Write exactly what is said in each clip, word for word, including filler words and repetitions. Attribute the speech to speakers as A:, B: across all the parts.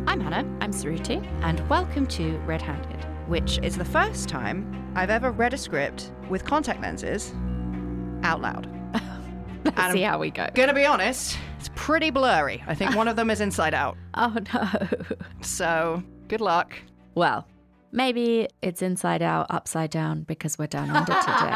A: I'm Hannah.
B: I'm Suruthi.
A: And welcome to Red Handed, which is the first time I've ever read a script with contact lenses out loud.
B: Let's
A: and
B: see
A: I'm
B: how we go.
A: Gonna be honest, it's pretty blurry. I think one of them is inside out.
B: Oh, no.
A: So, good luck.
B: Well, maybe it's inside out, upside down, because we're down under today.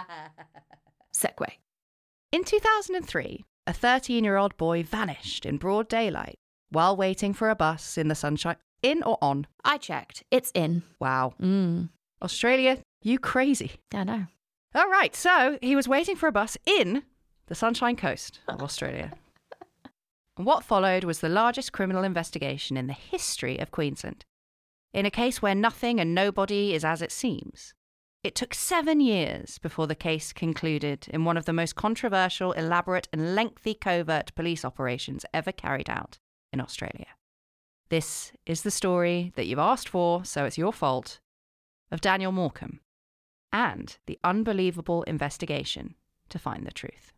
B: Segue.
A: In two thousand three, a thirteen-year-old boy vanished in broad daylight while waiting for a bus in the sunshine. In or on?
B: I checked. It's in.
A: Wow.
B: Mm.
A: Australia, you crazy.
B: I know.
A: All right, so he was waiting for a bus in the Sunshine Coast of Australia. And what followed was the largest criminal investigation in the history of Queensland, in a case where nothing and nobody is as it seems. It took seven years before the case concluded in one of the most controversial, elaborate and lengthy covert police operations ever carried out in Australia. This is the story that you've asked for, so it's your fault, of Daniel Morcombe and the unbelievable investigation to find the truth.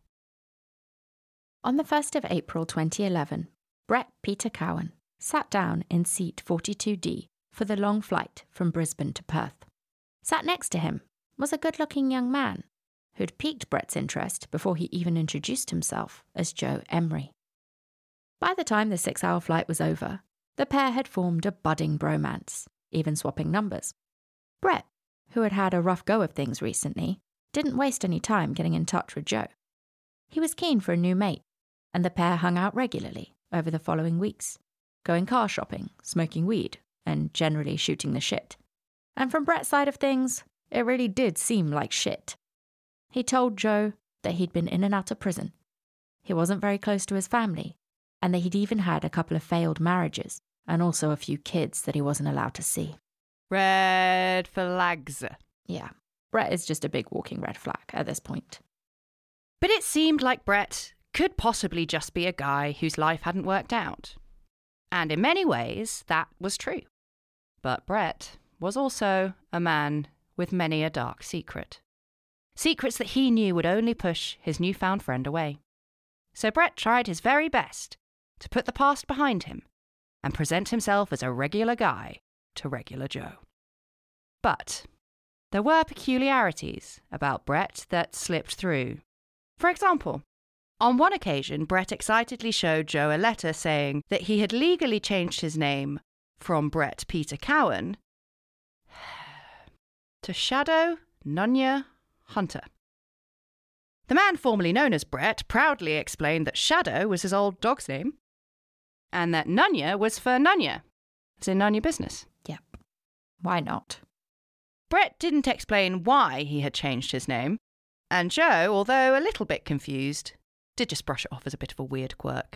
B: On the first of April twenty eleven, Brett Peter Cowan sat down in seat forty-two D for the long flight from Brisbane to Perth. Sat next to him was a good-looking young man who'd piqued Brett's interest before he even introduced himself as Joe Emery. By the time the six-hour flight was over, the pair had formed a budding bromance, even swapping numbers. Brett, who had had a rough go of things recently, didn't waste any time getting in touch with Joe. He was keen for a new mate, and the pair hung out regularly over the following weeks, going car shopping, smoking weed, and generally shooting the shit. And from Brett's side of things, it really did seem like shit. He told Joe that he'd been in and out of prison. He wasn't very close to his family, and that he'd even had a couple of failed marriages, and also a few kids that he wasn't allowed to see.
A: Red flags.
B: Yeah, Brett is just a big walking red flag at this point.
A: But it seemed like Brett could possibly just be a guy whose life hadn't worked out. And in many ways, that was true. But Brett was also a man with many a dark secret. Secrets that he knew would only push his newfound friend away. So Brett tried his very best to put the past behind him and present himself as a regular guy to regular Joe. But there were peculiarities about Brett that slipped through. For example, on one occasion, Brett excitedly showed Joe a letter saying that he had legally changed his name from Brett Peter Cowan to Shadow Nunya Hunter. The man formerly known as Brett proudly explained that Shadow was his old dog's name and that Nunya was for Nunya, as in none your business.
B: Yep. Why not?
A: Brett didn't explain why he had changed his name, and Joe, although a little bit confused, did just brush it off as a bit of a weird quirk.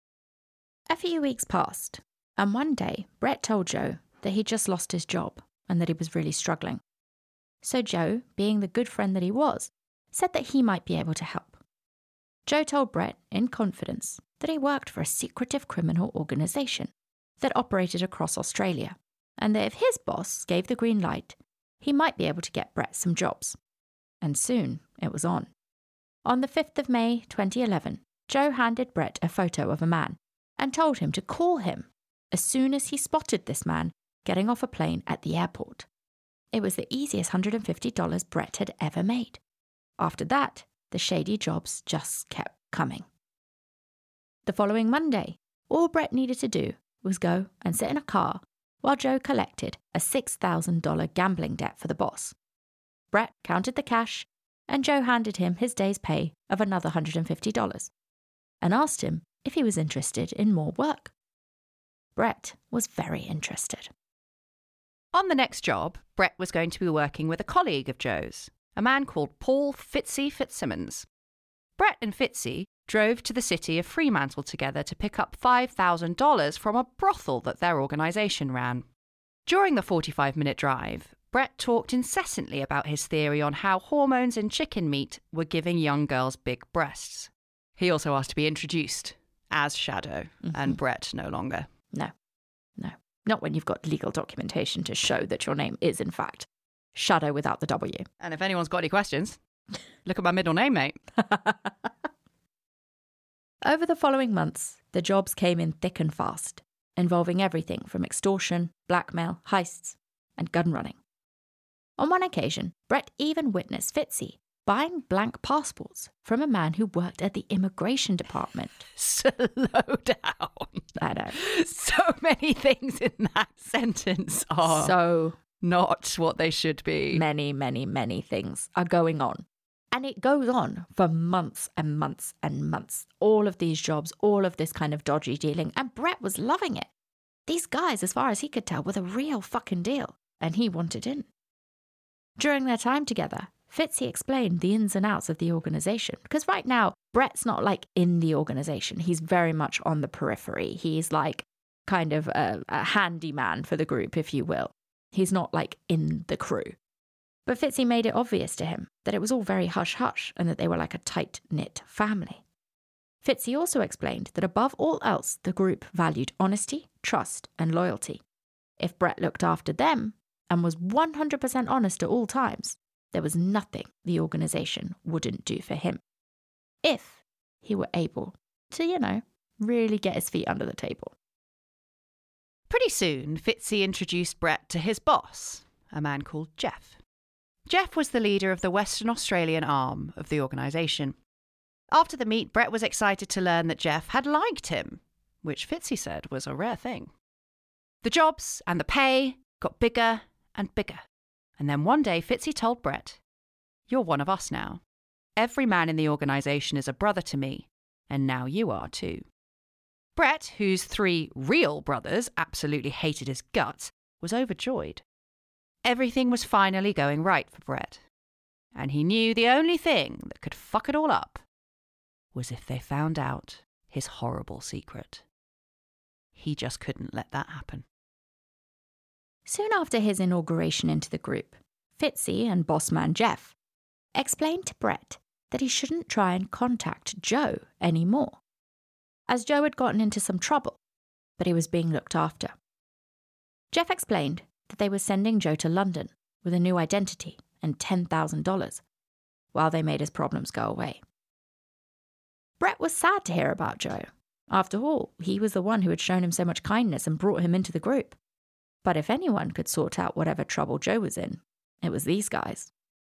B: A few weeks passed, and one day Brett told Joe that he'd just lost his job and that he was really struggling. So Joe, being the good friend that he was, said that he might be able to help. Joe told Brett in confidence that he worked for a secretive criminal organisation that operated across Australia, and that if his boss gave the green light, he might be able to get Brett some jobs. And soon it was on. On the fifth of May twenty eleven, Joe handed Brett a photo of a man and told him to call him as soon as he spotted this man getting off a plane at the airport. It was the easiest one hundred fifty dollars Brett had ever made. After that, the shady jobs just kept coming. The following Monday, all Brett needed to do was go and sit in a car while Joe collected a six thousand dollars gambling debt for the boss. Brett counted the cash, and Joe handed him his day's pay of another one hundred fifty dollars and asked him if he was interested in more work. Brett was very interested.
A: On the next job, Brett was going to be working with a colleague of Joe's, a man called Paul Fitzy Fitzsimmons. Brett and Fitzy drove to the city of Fremantle together to pick up five thousand dollars from a brothel that their organisation ran. During the forty-five minute drive, Brett talked incessantly about his theory on how hormones in chicken meat were giving young girls big breasts. He also asked to be introduced as Shadow, mm-hmm. and Brett no longer.
B: No, no. Not when you've got legal documentation to show that your name is, in fact, Shadow without the W.
A: And if anyone's got any questions, look at my middle name, mate.
B: Over the following months, the jobs came in thick and fast, involving everything from extortion, blackmail, heists, and gun running. On one occasion, Brett even witnessed Fitzy buying blank passports from a man who worked at the immigration department.
A: Slow down.
B: I know.
A: So many things in that sentence are
B: So
A: not what they should be.
B: many, many, many things are going on. And it goes on for months and months and months. All of these jobs, all of this kind of dodgy dealing. And Brett was loving it. These guys, as far as he could tell, were the real fucking deal. And he wanted in. During their time together, Fitzy explained the ins and outs of the organisation. Because right now, Brett's not like in the organisation. He's very much on the periphery. He's like kind of a, a handyman for the group, if you will. He's not like in the crew. But Fitzy made it obvious to him that it was all very hush-hush and that they were like a tight-knit family. Fitzy also explained that above all else, the group valued honesty, trust, and loyalty. If Brett looked after them and was one hundred percent honest at all times, there was nothing the organisation wouldn't do for him. If he were able to, you know, really get his feet under the table.
A: Pretty soon, Fitzy introduced Brett to his boss, a man called Jeff. Jeff was the leader of the Western Australian arm of the organisation. After the meet, Brett was excited to learn that Jeff had liked him, which Fitzy said was a rare thing. The jobs and the pay got bigger and bigger. And then one day, Fitzy told Brett, "You're one of us now. Every man in the organisation is a brother to me, and now you are too." Brett, whose three real brothers absolutely hated his guts, was overjoyed. Everything was finally going right for Brett. And he knew the only thing that could fuck it all up was if they found out his horrible secret. He just couldn't let that happen.
B: Soon after his inauguration into the group, Fitzy and bossman Jeff explained to Brett that he shouldn't try and contact Joe anymore, as Joe had gotten into some trouble, but he was being looked after. Jeff explained that they were sending Joe to London with a new identity and ten thousand dollars, while they made his problems go away. Brett was sad to hear about Joe. After all, he was the one who had shown him so much kindness and brought him into the group. But if anyone could sort out whatever trouble Joe was in, it was these guys.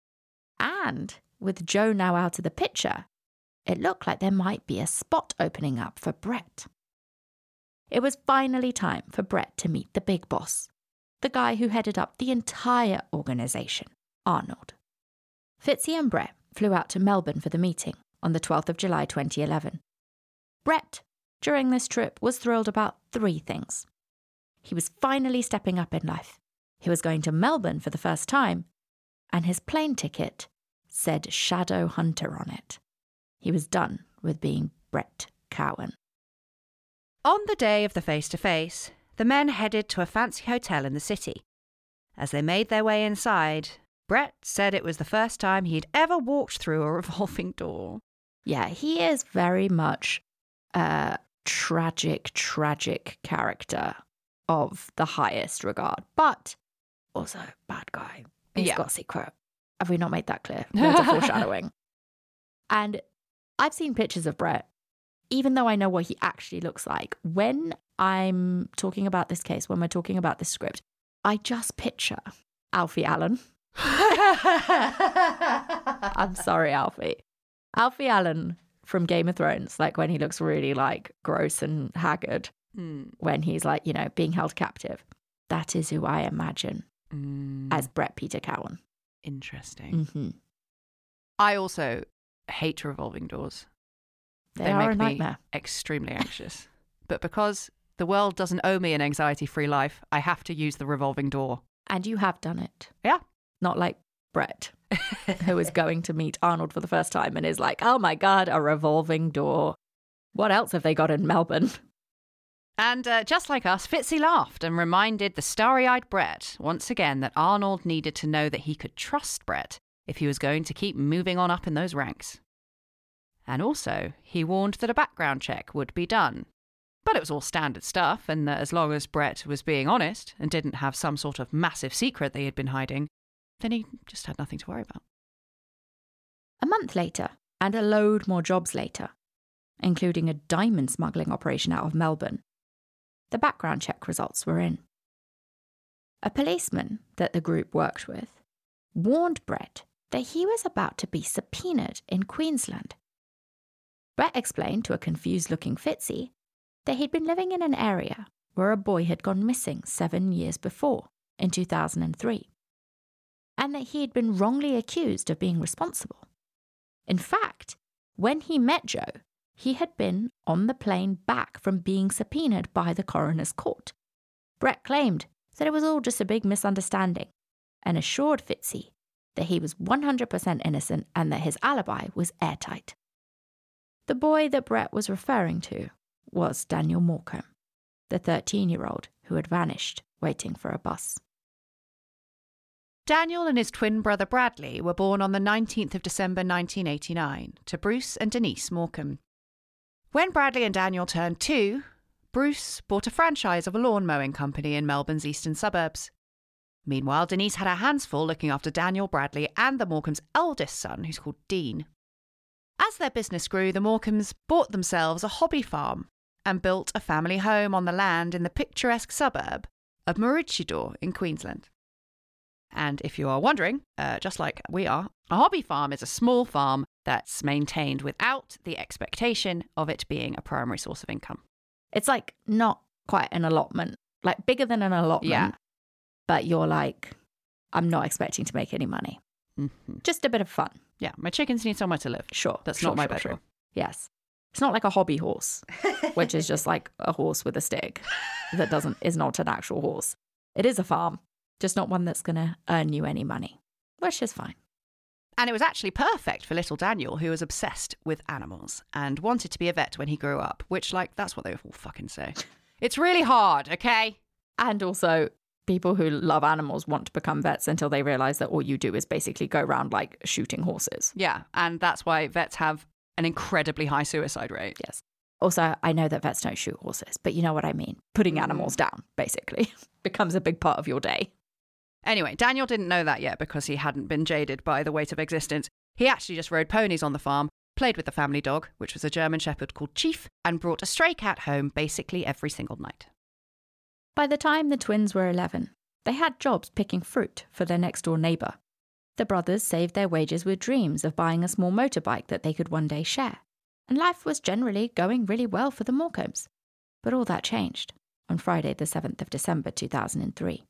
B: And with Joe now out of the picture, it looked like there might be a spot opening up for Brett. It was finally time for Brett to meet the big boss, the guy who headed up the entire organisation, Arnold. Fitzy and Brett flew out to Melbourne for the meeting on the twelfth of July twenty eleven. Brett, during this trip, was thrilled about three things. He was finally stepping up in life. He was going to Melbourne for the first time, and his plane ticket said Shadow Hunter on it. He was done with being Brett Cowan.
A: On the day of the face-to-face, the men headed to a fancy hotel in the city. As they made their way inside, Brett said it was the first time he'd ever walked through a revolving door.
B: Yeah, he is very much a tragic, tragic character of the highest regard, but also bad guy. He's
A: Yeah.
B: got a secret. Have we not made that clear? Lots of foreshadowing. And I've seen pictures of Brett, even though I know what he actually looks like. When I'm talking about this case, when we're talking about this script, I just picture Alfie Allen. I'm sorry, Alfie. Alfie Allen from Game of Thrones, like when he looks really like gross and haggard,
A: Mm.
B: when he's like, you know, being held captive. That is who I imagine
A: Mm.
B: as Brett Peter Cowan.
A: Interesting.
B: Mm-hmm.
A: I also hate revolving doors.
B: They,
A: They
B: are
A: make
B: a
A: me
B: nightmare.
A: extremely anxious. But because the world doesn't owe me an anxiety-free life, I have to use the revolving door.
B: And you have done it.
A: Yeah.
B: Not like Brett, who is going to meet Arnold for the first time and is like, oh my God, a revolving door. What else have they got in Melbourne?
A: And uh, just like us, Fitzy laughed and reminded the starry-eyed Brett once again that Arnold needed to know that he could trust Brett if he was going to keep moving on up in those ranks. And also, he warned that a background check would be done. But it was all standard stuff, and that as long as Brett was being honest and didn't have some sort of massive secret they had been hiding, then he just had nothing to worry about.
B: A month later, and a load more jobs later, including a diamond smuggling operation out of Melbourne, the background check results were in. A policeman that the group worked with warned Brett that he was about to be subpoenaed in Queensland. Brett explained to a confused-looking Fitzy that he'd been living in an area where a boy had gone missing seven years before, in two thousand three, and that he had been wrongly accused of being responsible. In fact, when he met Joe, he had been on the plane back from being subpoenaed by the coroner's court. Brett claimed that it was all just a big misunderstanding and assured Fitzy that he was one hundred percent innocent and that his alibi was airtight. The boy that Brett was referring to was Daniel Morecambe, the thirteen-year-old who had vanished waiting for a bus.
A: Daniel and his twin brother Bradley were born on the nineteenth of December nineteen eighty-nine to Bruce and Denise Morecambe. When Bradley and Daniel turned two, Bruce bought a franchise of a lawn mowing company in Melbourne's eastern suburbs. Meanwhile, Denise had her hands full looking after Daniel, Bradley and the Morecambe's eldest son, who's called Dean. As their business grew, the Morecambes bought themselves a hobby farm and built a family home on the land in the picturesque suburb of Maroochydore in Queensland. And if you are wondering, uh, just like we are, a hobby farm is a small farm that's maintained without the expectation of it being a primary source of income.
B: It's like not quite an allotment, like bigger than an allotment.
A: Yeah.
B: But you're like, I'm not expecting to make any money.
A: Mm-hmm.
B: Just a bit of fun.
A: Yeah, my chickens need somewhere to live.
B: Sure.
A: That's
B: sure,
A: not my
B: sure,
A: bedroom.
B: Sure. Yes. It's not like a hobby horse, which is just like a horse with a stick that doesn't is not an actual horse. It is a farm, just not one that's going to earn you any money, which is fine.
A: And it was actually perfect for little Daniel, who was obsessed with animals and wanted to be a vet when he grew up, which, like, that's what they all fucking say. It's really hard, okay?
B: And also, people who love animals want to become vets until they realise that all you do is basically go around, like, shooting horses.
A: Yeah, and that's why vets have an incredibly high suicide rate.
B: Yes. Also, I know that vets don't shoot horses, but you know what I mean. Putting
A: Mm.
B: animals down, basically, becomes a big part of your day.
A: Anyway, Daniel didn't know that yet because he hadn't been jaded by the weight of existence. He actually just rode ponies on the farm, played with the family dog, which was a German shepherd called Chief, and brought a stray cat home basically every single night.
B: By the time the twins were eleven, they had jobs picking fruit for their next-door neighbour. The brothers saved their wages with dreams of buying a small motorbike that they could one day share, and life was generally going really well for the Morecambes. But all that changed on Friday the seventh of December two thousand three.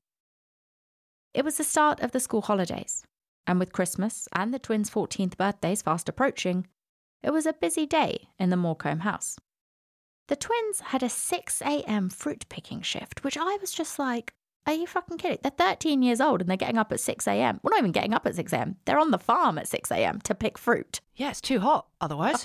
B: It was the start of the school holidays, and with Christmas and the twins' fourteenth birthdays fast approaching, it was a busy day in the Morecambe house. The twins had a six a.m. fruit-picking shift, which I was just like, are you fucking kidding? They're thirteen years old and they're getting up at six a.m. Well, not even getting up at six a.m. They're on the farm at six a.m. to pick fruit.
A: Yeah, it's too hot otherwise.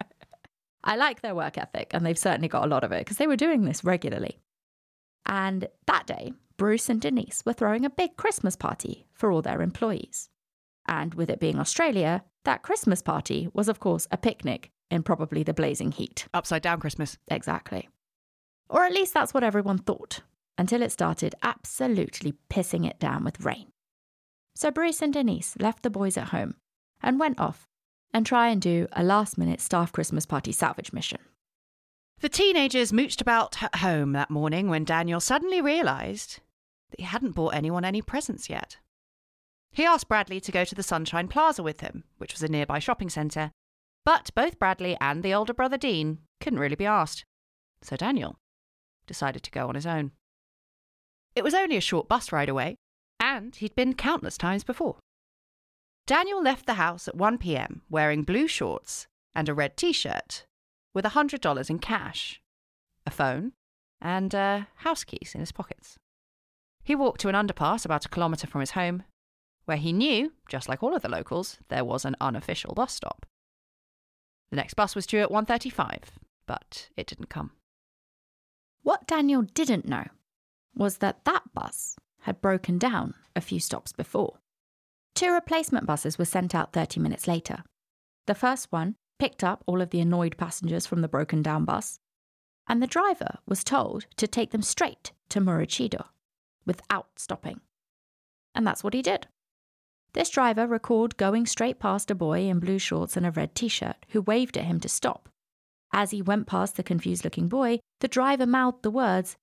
B: I like their work ethic, and they've certainly got a lot of it because they were doing this regularly. And that day, Bruce and Denise were throwing a big Christmas party for all their employees. And with it being Australia, that Christmas party was, of course, a picnic in probably the blazing heat.
A: Upside down Christmas.
B: Exactly. Or at least that's what everyone thought, until it started absolutely pissing it down with rain. So Bruce and Denise left the boys at home and went off and try and do a last-minute staff Christmas party salvage mission.
A: The teenagers mooched about at home that morning when Daniel suddenly realised that he hadn't bought anyone any presents yet. He asked Bradley to go to the Sunshine Plaza with him, which was a nearby shopping centre, but both Bradley and the older brother Dean couldn't really be asked, so Daniel decided to go on his own. It was only a short bus ride away, and he'd been countless times before. Daniel left the house at one p.m. wearing blue shorts and a red t-shirt, with one hundred dollars in cash, a phone, and uh, house keys in his pockets. He walked to an underpass about a kilometre from his home, where he knew, just like all of the locals, there was an unofficial bus stop. The next bus was due at one thirty-five, but it didn't come.
B: What Daniel didn't know was that that bus had broken down a few stops before. Two replacement buses were sent out thirty minutes later. The first one picked up all of the annoyed passengers from the broken down bus, and the driver was told to take them straight to Maroochydore without stopping. And that's what he did. This driver recalled going straight past a boy in blue shorts and a red t-shirt who waved at him to stop. As he went past the confused-looking boy, the driver mouthed the words,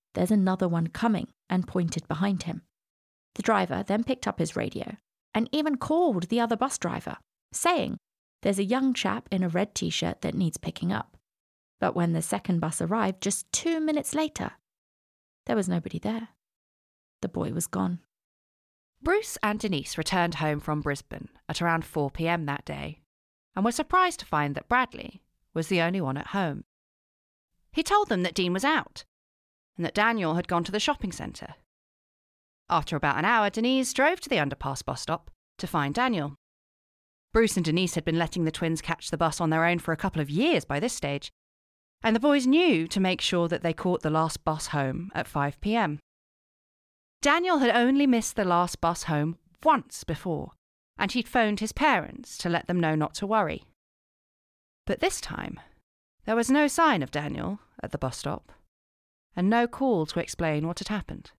B: there's another one coming, and pointed behind him. The driver then picked up his radio and even called the other bus driver, saying, there's a young chap in a red t-shirt that needs picking up. But when the second bus arrived just two minutes later, there was nobody there. The boy was gone.
A: Bruce and Denise returned home from Brisbane at around four p.m. that day and were surprised to find that Bradley was the only one at home. He told them that Dean was out and that Daniel had gone to the shopping centre. After about an hour, Denise drove to the underpass bus stop to find Daniel. Bruce and Denise had been letting the twins catch the bus on their own for a couple of years by this stage, and the boys knew to make sure that they caught the last bus home at five p.m. Daniel had only missed the last bus home once before, and he'd phoned his parents to let them know not to worry. But this time, there was no sign of Daniel at the bus stop, and no call to explain what had happened.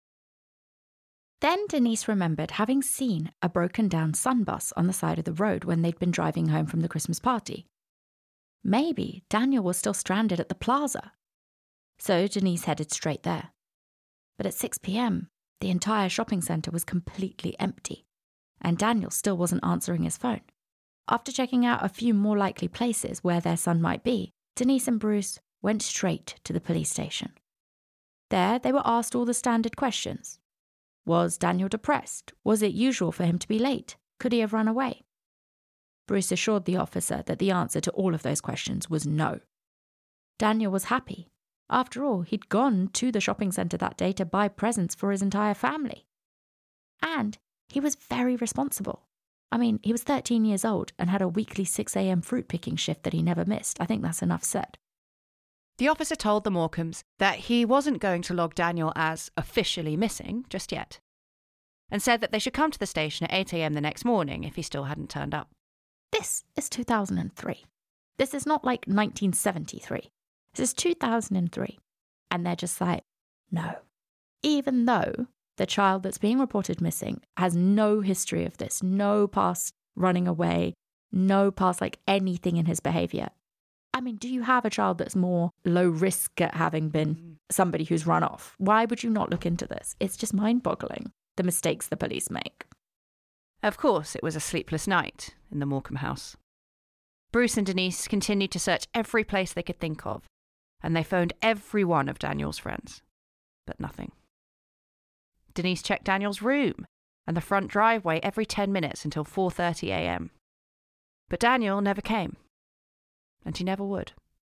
B: Then Denise remembered having seen a broken-down Sun bus on the side of the road when they'd been driving home from the Christmas party. Maybe Daniel was still stranded at the plaza. So Denise headed straight there. But at six p.m, the entire shopping centre was completely empty, and Daniel still wasn't answering his phone. After checking out a few more likely places where their son might be, Denise and Bruce went straight to the police station. There they were asked all the standard questions. Was Daniel depressed? Was it usual for him to be late? Could he have run away? Bruce assured the officer that the answer to all of those questions was no. Daniel was happy. After all, he'd gone to the shopping centre that day to buy presents for his entire family. And he was very responsible. I mean, he was thirteen years old and had a weekly six a.m. fruit picking shift that he never missed. I think that's enough said.
A: The officer told the Morecambes that he wasn't going to log Daniel as officially missing just yet, and said that they should come to the station at eight a.m. the next morning if he still hadn't turned up.
B: This is two thousand three. This is not like nineteen seventy-three. This is two thousand three. And they're just like, no. Even though the child that's being reported missing has no history of this, no past running away, no past like anything in his behaviour. I mean, do you have a child that's more low risk at having been somebody who's run off? Why would you not look into this? It's just mind-boggling, the mistakes the police make.
A: Of course, it was a sleepless night in the Morecambe house. Bruce and Denise continued to search every place they could think of, and they phoned every one of Daniel's friends, but nothing. Denise checked Daniel's room and the front driveway every ten minutes until four thirty a.m. But Daniel never came, and he never would.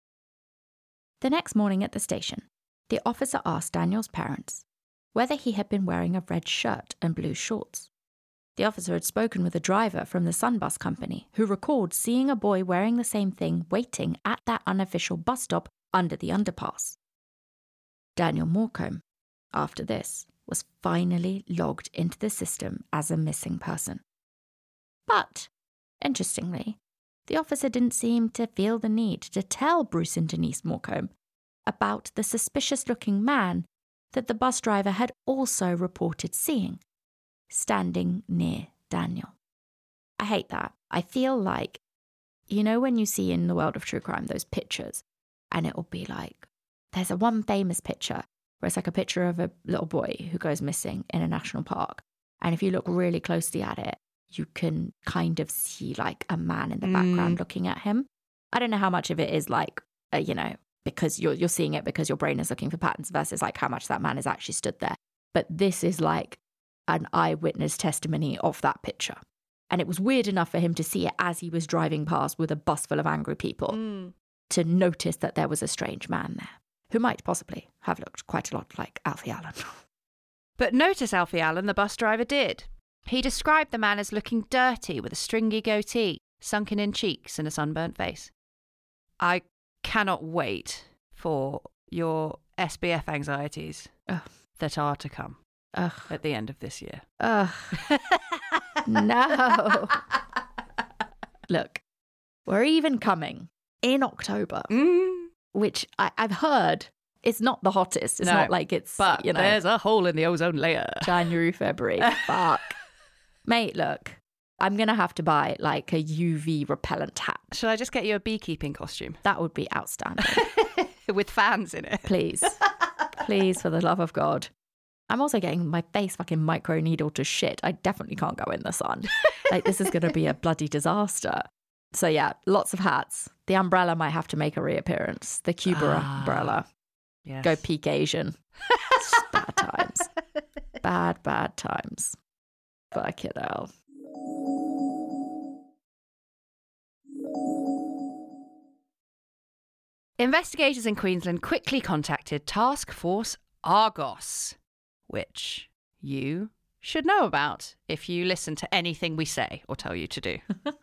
B: The next morning at the station, the officer asked Daniel's parents whether he had been wearing a red shirt and blue shorts. The officer had spoken with a driver from the Sun bus company who recalled seeing a boy wearing the same thing waiting at that unofficial bus stop under the underpass. Daniel Morecambe, after this, was finally logged into the system as a missing person. But, interestingly, the officer didn't seem to feel the need to tell Bruce and Denise Morecambe about the suspicious-looking man that the bus driver had also reported seeing, standing near Daniel. I hate that. I feel like, you know when you see in the world of true crime those pictures, and it will be like, there's a one famous picture where it's like a picture of a little boy who goes missing in a national park. And if you look really closely at it, you can kind of see like a man in the mm. background looking at him. I don't know how much of it is like, uh, you know, because you're you're seeing it because your brain is looking for patterns versus like how much that man has actually stood there. But this is like an eyewitness testimony of that picture. And it was weird enough for him to see it as he was driving past with a bus full of angry people mm. to notice that there was a strange man there who might possibly have looked quite a lot like Alfie Allen.
A: But notice Alfie Allen, the bus driver, did. He described the man as looking dirty with a stringy goatee, sunken-in cheeks and a sunburnt face. I cannot wait for your S B F anxieties Ugh. that are to come Ugh. at the end of this year.
B: Ugh. No. Look, we're even coming in October, mm. which I, I've heard it's not the hottest. It's no, not like it's,
A: but
B: you know,
A: there's a hole in the ozone layer.
B: January, February. Fuck. Mate, look, I'm going to have to buy like a U V repellent hat.
A: Should I just get you a beekeeping costume?
B: That would be outstanding.
A: With fans in it.
B: Please. Please, for the love of God. I'm also getting my face fucking micro needled to shit. I definitely can't go in the sun. Like, this is going to be a bloody disaster. So yeah, lots of hats. The umbrella might have to make a reappearance. The Cuba
A: Ah,
B: umbrella.
A: Yes.
B: Go peak Asian. It's just bad times. Bad, bad times. Fuck it hell.
A: Investigators in Queensland quickly contacted Task Force Argos, which you should know about if you listen to anything we say or tell you to do.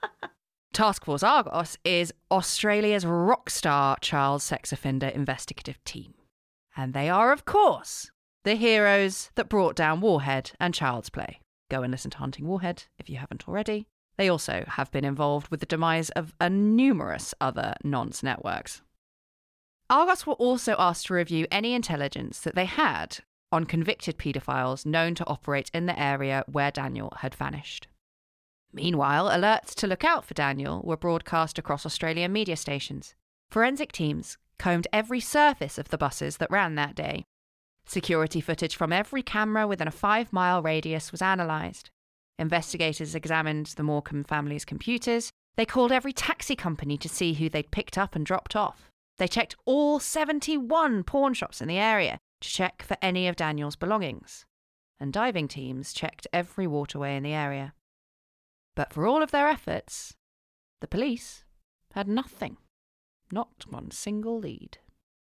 A: Task Force Argos is Australia's rock star child sex offender investigative team. And they are, of course, the heroes that brought down Warhead and Child's Play. Go and listen to Hunting Warhead if you haven't already. They also have been involved with the demise of a numerous other nonce networks. Argos were also asked to review any intelligence that they had on convicted paedophiles known to operate in the area where Daniel had vanished. Meanwhile, alerts to look out for Daniel were broadcast across Australian media stations. Forensic teams combed every surface of the buses that ran that day. Security footage from every camera within a five-mile radius was analysed. Investigators examined the Morecambe family's computers. They called every taxi company to see who they'd picked up and dropped off. They checked all seventy-one pawn shops in the area to check for any of Daniel's belongings. And diving teams checked every waterway in the area. But for all of their efforts, the police had nothing. Not one single lead.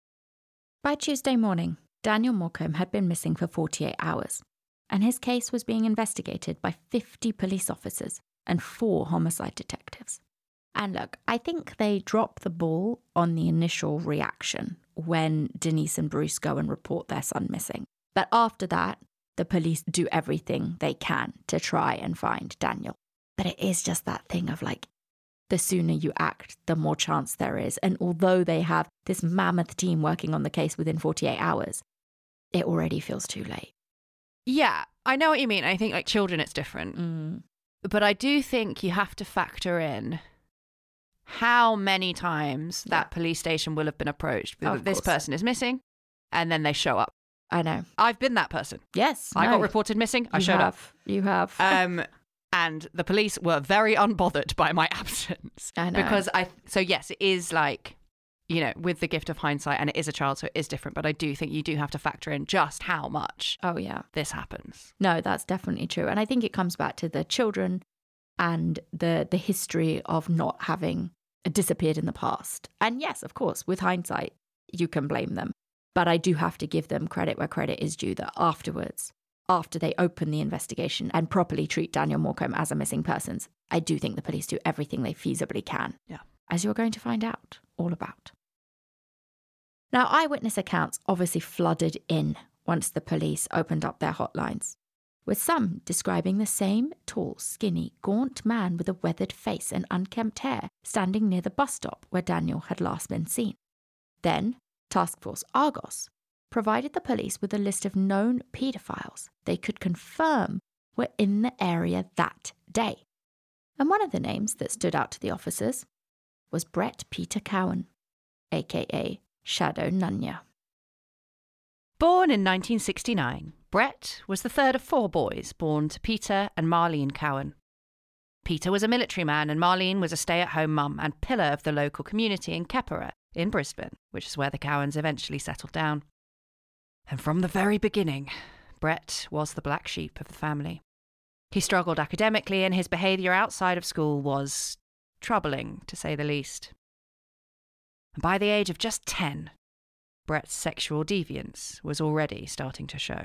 B: By Tuesday morning, Daniel Morecambe had been missing for forty-eight hours, and his case was being investigated by fifty police officers and four homicide detectives. And look, I think they drop the ball on the initial reaction when Denise and Bruce go and report their son missing. But after that, the police do everything they can to try and find Daniel. But it is just that thing of like, the sooner you act, the more chance there is. And although they have this mammoth team working on the case within forty-eight hours, it already feels too late.
A: Yeah, I know what you mean. I think like children, it's different.
B: Mm.
A: But I do think you have to factor in how many times that
B: Yeah.
A: police station will have been approached.
B: Oh, of
A: this
B: course.
A: person is missing, and then they show up.
B: I know.
A: I've been that person.
B: Yes.
A: I
B: no.
A: got reported missing. I
B: You
A: showed up.
B: have. You have.
A: Um, and the police were very unbothered by my absence.
B: I know.
A: Because I, so yes, it is like, you know, with the gift of hindsight, and it is a child, so it is different. But I do think you do have to factor in just how much
B: oh, yeah.
A: this happens.
B: No, that's definitely true. And I think it comes back to the children and the the history of not having disappeared in the past. And yes, of course, with hindsight, you can blame them. But I do have to give them credit where credit is due, that afterwards, after they open the investigation and properly treat Daniel Morecambe as a missing person, I do think the police do everything they feasibly can.
A: Yeah.
B: As you're going to find out all about. Now, eyewitness accounts obviously flooded in once the police opened up their hotlines, with some describing the same tall, skinny, gaunt man with a weathered face and unkempt hair standing near the bus stop where Daniel had last been seen. Then, Task Force Argos provided the police with a list of known paedophiles they could confirm were in the area that day. And one of the names that stood out to the officers was Brett Peter Cowan, aka Shadow Nunya.
A: Born in nineteen sixty-nine, Brett was the third of four boys born to Peter and Marlene Cowan. Peter was a military man and Marlene was a stay-at-home mum and pillar of the local community in Keppera in Brisbane, which is where the Cowans eventually settled down. And from the very beginning, Brett was the black sheep of the family. He struggled academically and his behaviour outside of school was troubling, to say the least. And by the age of just ten, Brett's sexual deviance was already starting to show.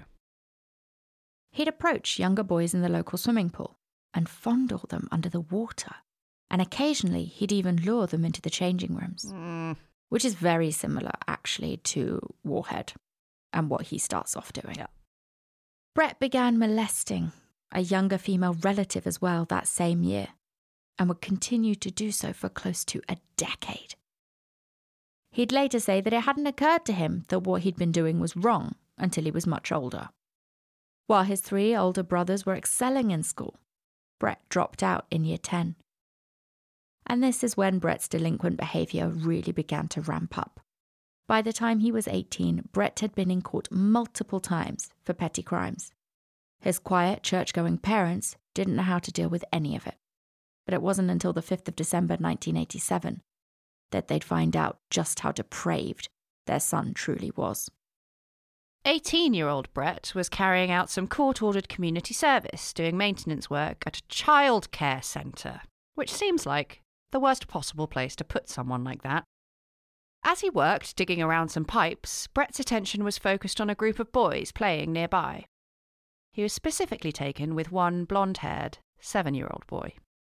B: He'd approach younger boys in the local swimming pool and fondle them under the water, and occasionally he'd even lure them into the changing rooms,
A: Mm.
B: which is very similar, actually, to Warhead and what he starts off doing.
A: Yeah.
B: Brett began molesting a younger female relative as well that same year, and would continue to do so for close to a decade. He'd later say that it hadn't occurred to him that what he'd been doing was wrong until he was much older. While his three older brothers were excelling in school, Brett dropped out in year ten. And this is when Brett's delinquent behaviour really began to ramp up. By the time he was eighteen, Brett had been in court multiple times for petty crimes. His quiet, church-going parents didn't know how to deal with any of it. But it wasn't until the fifth of December nineteen eighty-seven that they'd find out just how depraved their son truly was.
A: eighteen-year-old Brett was carrying out some court-ordered community service, doing maintenance work at a childcare centre, which seems like the worst possible place to put someone like that. As he worked, digging around some pipes, Brett's attention was focused on a group of boys playing nearby. He was specifically taken with one blonde-haired, seven-year-old boy.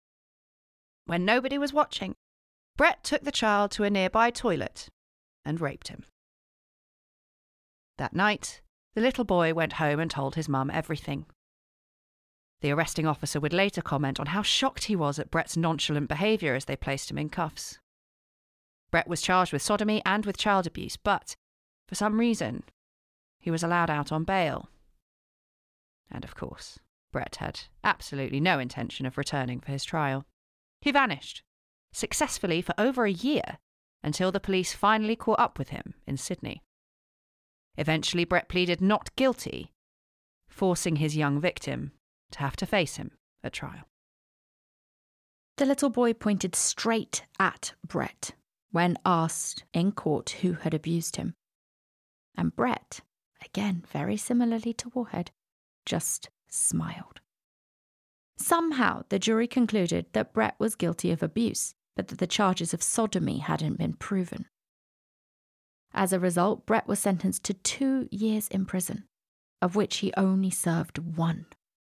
A: When nobody was watching, Brett took the child to a nearby toilet and raped him. That night, the little boy went home and told his mum everything. The arresting officer would later comment on how shocked he was at Brett's nonchalant behaviour as they placed him in cuffs. Brett was charged with sodomy and with child abuse, but, for some reason, he was allowed out on bail. And of course, Brett had absolutely no intention of returning for his trial. He vanished, successfully for over a year, until the police finally caught up with him in Sydney. Eventually, Brett pleaded not guilty, forcing his young victim to have to face him at trial.
B: The little boy pointed straight at Brett when asked in court who had abused him. And Brett, again very similarly to Warhead, just smiled. Somehow the jury concluded that Brett was guilty of abuse, but that the charges of sodomy hadn't been proven. As a result, Brett was sentenced to two years in prison, of which he only served one.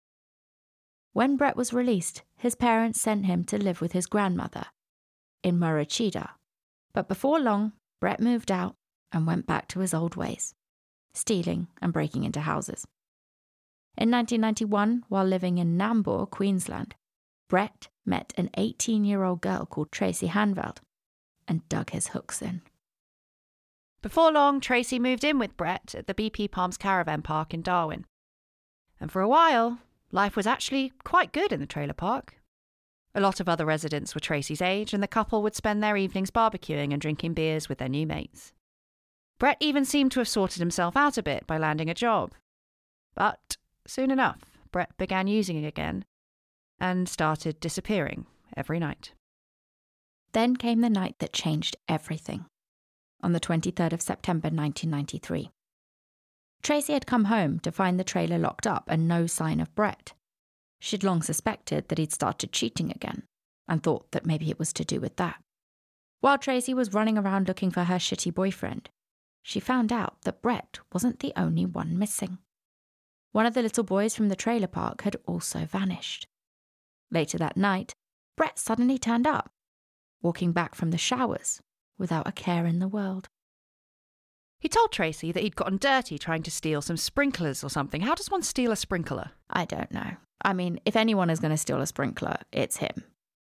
B: When Brett was released, his parents sent him to live with his grandmother in Marachida. But before long, Brett moved out and went back to his old ways, stealing and breaking into houses. In nineteen ninety-one, while living in Nambour, Queensland, Brett met an eighteen-year-old girl called Tracy Hanveld and dug his hooks in.
A: Before long, Tracy moved in with Brett at the B P Palms Caravan Park in Darwin. And for a while, life was actually quite good in the trailer park. A lot of other residents were Tracy's age, and the couple would spend their evenings barbecuing and drinking beers with their new mates. Brett even seemed to have sorted himself out a bit by landing a job. But soon enough, Brett began using it again and started disappearing every night.
B: Then came the night that changed everything. On the twenty-third of September nineteen ninety-three. Tracy had come home to find the trailer locked up and no sign of Brett. She'd long suspected that he'd started cheating again and thought that maybe it was to do with that. While Tracy was running around looking for her shitty boyfriend, she found out that Brett wasn't the only one missing. One of the little boys from the trailer park had also vanished. Later that night, Brett suddenly turned up, walking back from the showers without a care in the world.
A: He told Tracy that he'd gotten dirty trying to steal some sprinklers or something. How does one steal a sprinkler?
B: I don't know. I mean, if anyone is going to steal a sprinkler, it's him.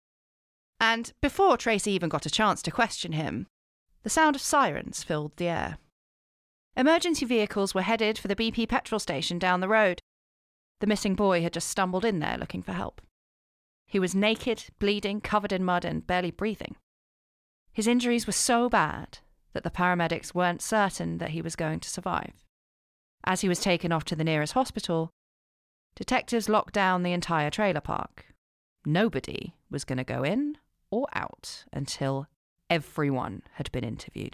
A: And before Tracy even got a chance to question him, the sound of sirens filled the air. Emergency vehicles were headed for the B P petrol station down the road. The missing boy had just stumbled in there looking for help. He was naked, bleeding, covered in mud and barely breathing. His injuries were so bad that the paramedics weren't certain that he was going to survive. As he was taken off to the nearest hospital, detectives locked down the entire trailer park. Nobody was going to go in or out until everyone had been interviewed.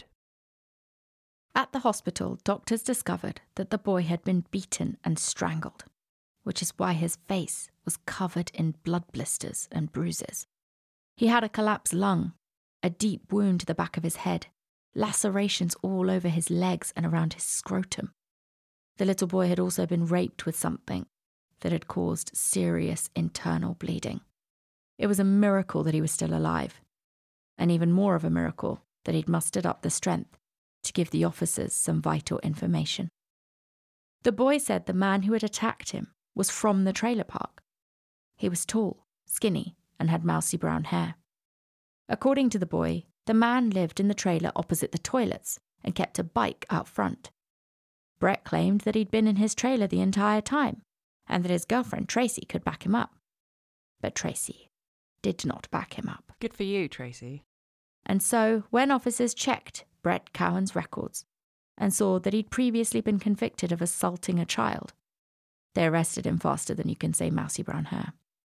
B: At the hospital, doctors discovered that the boy had been beaten and strangled, which is why his face was covered in blood blisters and bruises. He had a collapsed lung, a deep wound to the back of his head, lacerations all over his legs and around his scrotum. The little boy had also been raped with something that had caused serious internal bleeding. It was a miracle that he was still alive, and even more of a miracle that he'd mustered up the strength to give the officers some vital information. The boy said the man who had attacked him was from the trailer park. He was tall, skinny, and had mousy brown hair. According to the boy, the man lived in the trailer opposite the toilets and kept a bike out front. Brett claimed that he'd been in his trailer the entire time and that his girlfriend Tracy could back him up. But Tracy did not back him up.
A: Good for you, Tracy.
B: And so, when officers checked Brett Cowan's records and saw that he'd previously been convicted of assaulting a child. They arrested him faster than you can say mousy brown hair.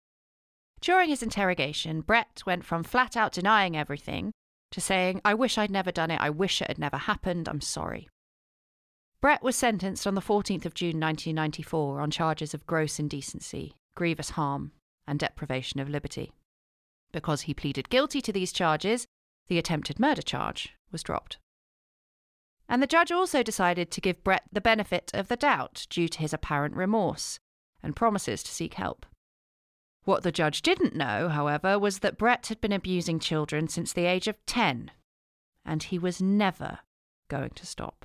A: During his interrogation, Brett went from flat out denying everything to saying, "I wish I'd never done it, I wish it had never happened, I'm sorry." Brett was sentenced on the fourteenth of June nineteen ninety-four on charges of gross indecency, grievous harm, and deprivation of liberty. Because he pleaded guilty to these charges, the attempted murder charge was dropped. And the judge also decided to give Brett the benefit of the doubt due to his apparent remorse and promises to seek help. What the judge didn't know, however, was that Brett had been abusing children since the age of ten, and he was never going to stop.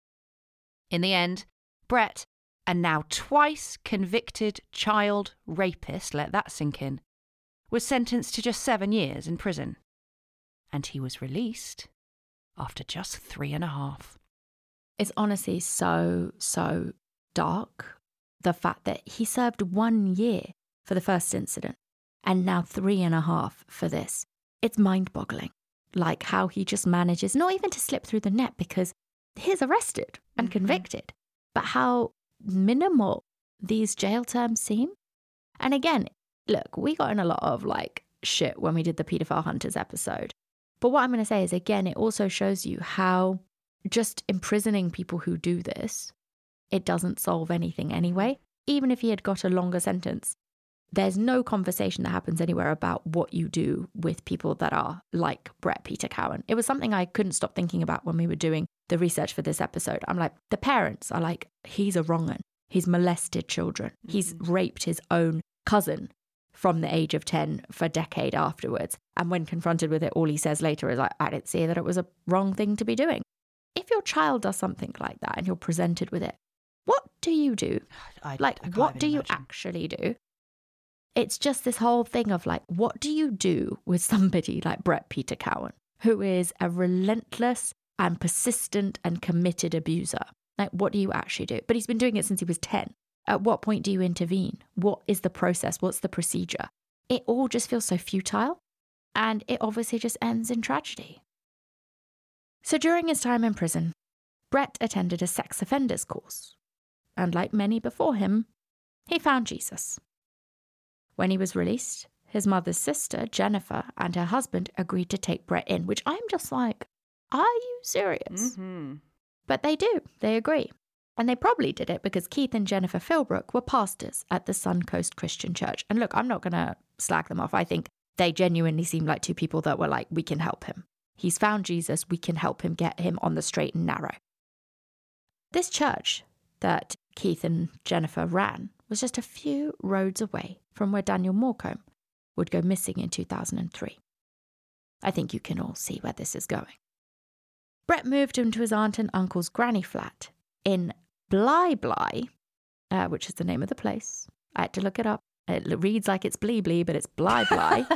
A: In the end, Brett, a now twice convicted child rapist, let that sink in, was sentenced to just seven years in prison. And he was released after just three and a half.
B: It's honestly so, so dark. The fact that he served one year for the first incident and now three and a half for this. It's mind-boggling. Like how he just manages not even to slip through the net because he's arrested and
A: Mm-hmm.
B: convicted, but how minimal these jail terms seem. And again, look, we got in a lot of like shit when we did the Paedophile Hunters episode. But what I'm going to say is, again, it also shows you how just imprisoning people who do this, it doesn't solve anything anyway. Even if he had got a longer sentence, there's no conversation that happens anywhere about what you do with people that are like Brett Peter Cowan. It was something I couldn't stop thinking about when we were doing the research for this episode. I'm like, the parents are like, he's a wrong un. He's molested children. Mm-hmm. He's raped his own cousin from the age of ten for a decade afterwards. And when confronted with it, all he says later is like, I didn't see that it was a wrong thing to be doing. If your child does something like that and you're presented with it, what do you do?
A: I,
B: like,
A: I
B: what do you
A: imagine.
B: actually do? It's just this whole thing of like, what do you do with somebody like Brett Peter Cowan, who is a relentless and persistent and committed abuser? Like, what do you actually do? But he's been doing it since he was ten. At what point do you intervene? What is the process? What's the procedure? It all just feels so futile. And it obviously just ends in tragedy. So during his time in prison, Brett attended a sex offenders course. And like many before him, he found Jesus. When he was released, his mother's sister, Jennifer, and her husband agreed to take Brett in, which I'm just like, are you serious?
A: Mm-hmm.
B: But they do. They agree. And they probably did it because Keith and Jennifer Philbrook were pastors at the Suncoast Christian Church. And look, I'm not going to slag them off. I think they genuinely seemed like two people that were like, we can help him. He's found Jesus. We can help him get him on the straight and narrow. This church that Keith and Jennifer ran was just a few roads away from where Daniel Morecombe would go missing in two thousand three. I think you can all see where this is going. Brett moved into his aunt and uncle's granny flat in Bly Bly, uh, which is the name of the place. I had to look it up. It reads like it's Blee Blee, but it's Bly Bly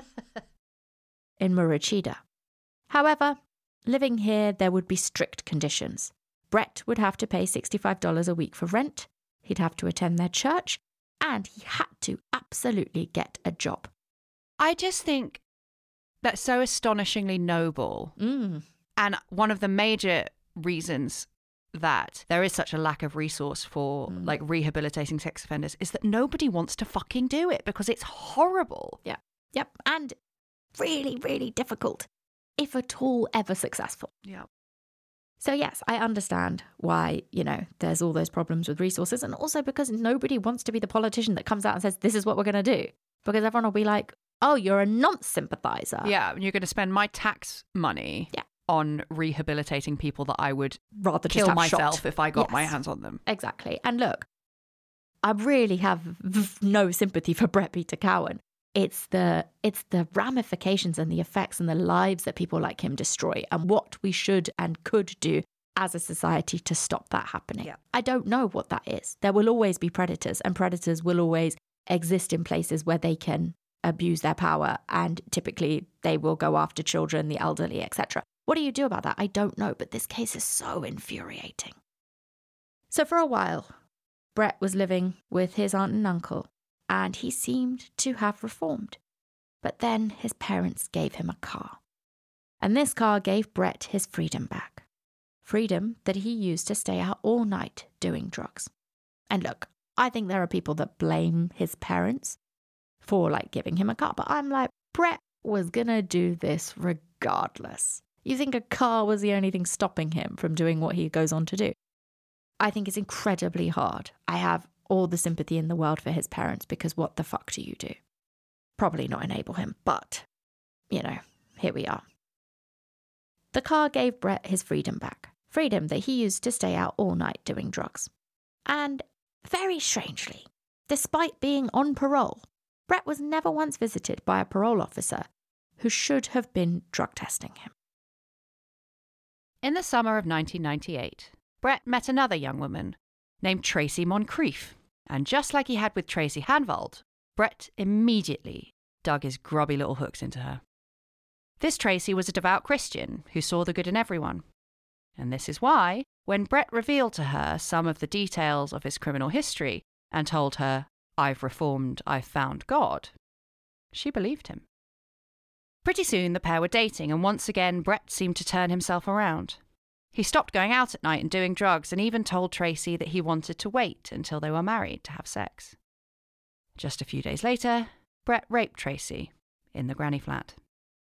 B: in Murachida. However, living here, there would be strict conditions. Brett would have to pay sixty-five dollars a week for rent. He'd have to attend their church, and he had to absolutely get a job.
A: I just think that's so astonishingly noble.
B: Mm.
A: And one of the major reasons that there is such a lack of resource for
B: Mm.
A: like rehabilitating sex offenders is that nobody wants to fucking do it because it's horrible.
B: Yeah. Yep. And really, really difficult, if at all ever successful.
A: Yeah.
B: So yes, I understand why, you know, there's all those problems with resources, and also because nobody wants to be the politician that comes out and says, this is what we're going to do. Because everyone will be like, oh, you're a nonce-sympathizer.
A: Yeah, and you're going to spend my tax money
B: Yeah.
A: on rehabilitating people that I would
B: Rather just
A: kill
B: have
A: myself
B: shot.
A: if I got
B: Yes.
A: my hands on them.
B: Exactly. And look, I really have v- no sympathy for Brett Peter Cowan. It's the it's the ramifications and the effects and the lives that people like him destroy, and what we should and could do as a society to stop that happening.
A: Yeah.
B: I don't know what that is. There will always be predators, and predators will always exist in places where they can abuse their power, and typically they will go after children, the elderly, et cetera. What do you do about that? I don't know, but this case is so infuriating. So for a while, Brett was living with his aunt and uncle, and he seemed to have reformed. But then his parents gave him a car. And this car gave Brett his freedom back. Freedom that he used to stay out all night doing drugs. And look, I think there are people that blame his parents for like giving him a car. But I'm like, Brett was gonna do this regardless. You think a car was the only thing stopping him from doing what he goes on to do? I think it's incredibly hard. I have all the sympathy in the world for his parents because what the fuck do you do? Probably not enable him, but, you know, here we are. The car gave Brett his freedom back. Freedom that he used to stay out all night doing drugs. And very strangely, despite being on parole, Brett was never once visited by a parole officer who should have been drug testing him.
A: In the summer of nineteen ninety-eight, Brett met another young woman named Tracy Moncrief, and just like he had with Tracy Hanvald, Brett immediately dug his grubby little hooks into her. This Tracy was a devout Christian who saw the good in everyone. And this is why, when Brett revealed to her some of the details of his criminal history and told her, "I've reformed, I've found God," she believed him. Pretty soon the pair were dating, and once again Brett seemed to turn himself around. He stopped going out at night and doing drugs, and even told Tracy that he wanted to wait until they were married to have sex. Just a few days later, Brett raped Tracy in the granny flat.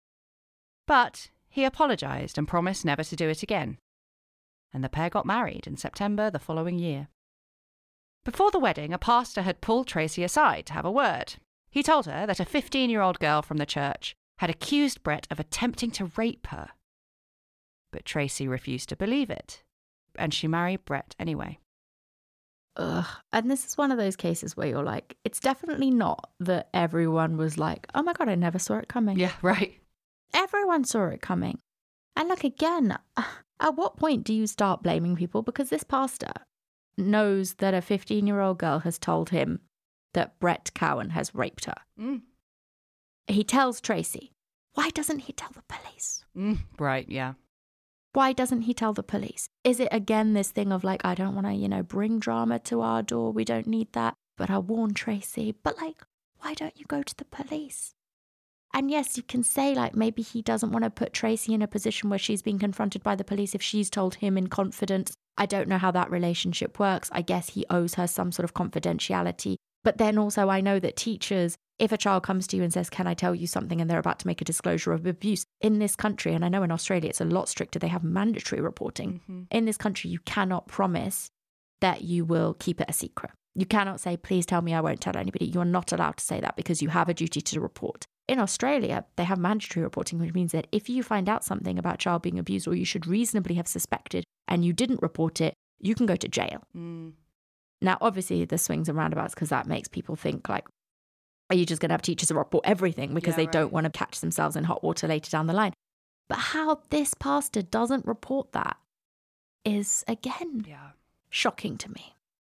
A: But he apologised and promised never to do it again. And the pair got married in September the following year. Before the wedding, a pastor had pulled Tracy aside to have a word. He told her that a fifteen-year-old girl from the church had accused Brett of attempting to rape her. But Tracy refused to believe it, and she married Brett anyway.
B: Ugh. And this is one of those cases where you're like, it's definitely not that everyone was like, oh my God, I never saw it coming.
A: Yeah, right.
B: Everyone saw it coming. And look, again, at what point do you start blaming people? Because this pastor knows that a fifteen-year-old girl has told him that Brett Cowan has raped her.
A: Mm.
B: He tells Tracy. Why doesn't he tell the police?
A: Mm, right, yeah.
B: Why doesn't he tell the police? Is it again this thing of like, I don't want to, you know, bring drama to our door. We don't need that. But I'll warn Tracy. But like, why don't you go to the police? And yes, you can say like maybe he doesn't want to put Tracy in a position where she's being confronted by the police if she's told him in confidence. I don't know how that relationship works. I guess he owes her some sort of confidentiality. But then also I know that teachers, if a child comes to you and says, can I tell you something? And they're about to make a disclosure of abuse in this country, and I know in Australia it's a lot stricter, they have mandatory reporting. Mm-hmm. In this country, you cannot promise that you will keep it a secret. You cannot say, please tell me I won't tell anybody. You are not allowed to say that because you have a duty to report. In Australia, they have mandatory reporting, which means that if you find out something about child being abused or you should reasonably have suspected and you didn't report it, you can go to jail. Mm. Now, obviously, the swings and roundabouts because that makes people think like, are you just going to have teachers report everything because yeah, they right. don't want to catch themselves in hot water later down the line? But how this pastor doesn't report that is, again, yeah. shocking to me.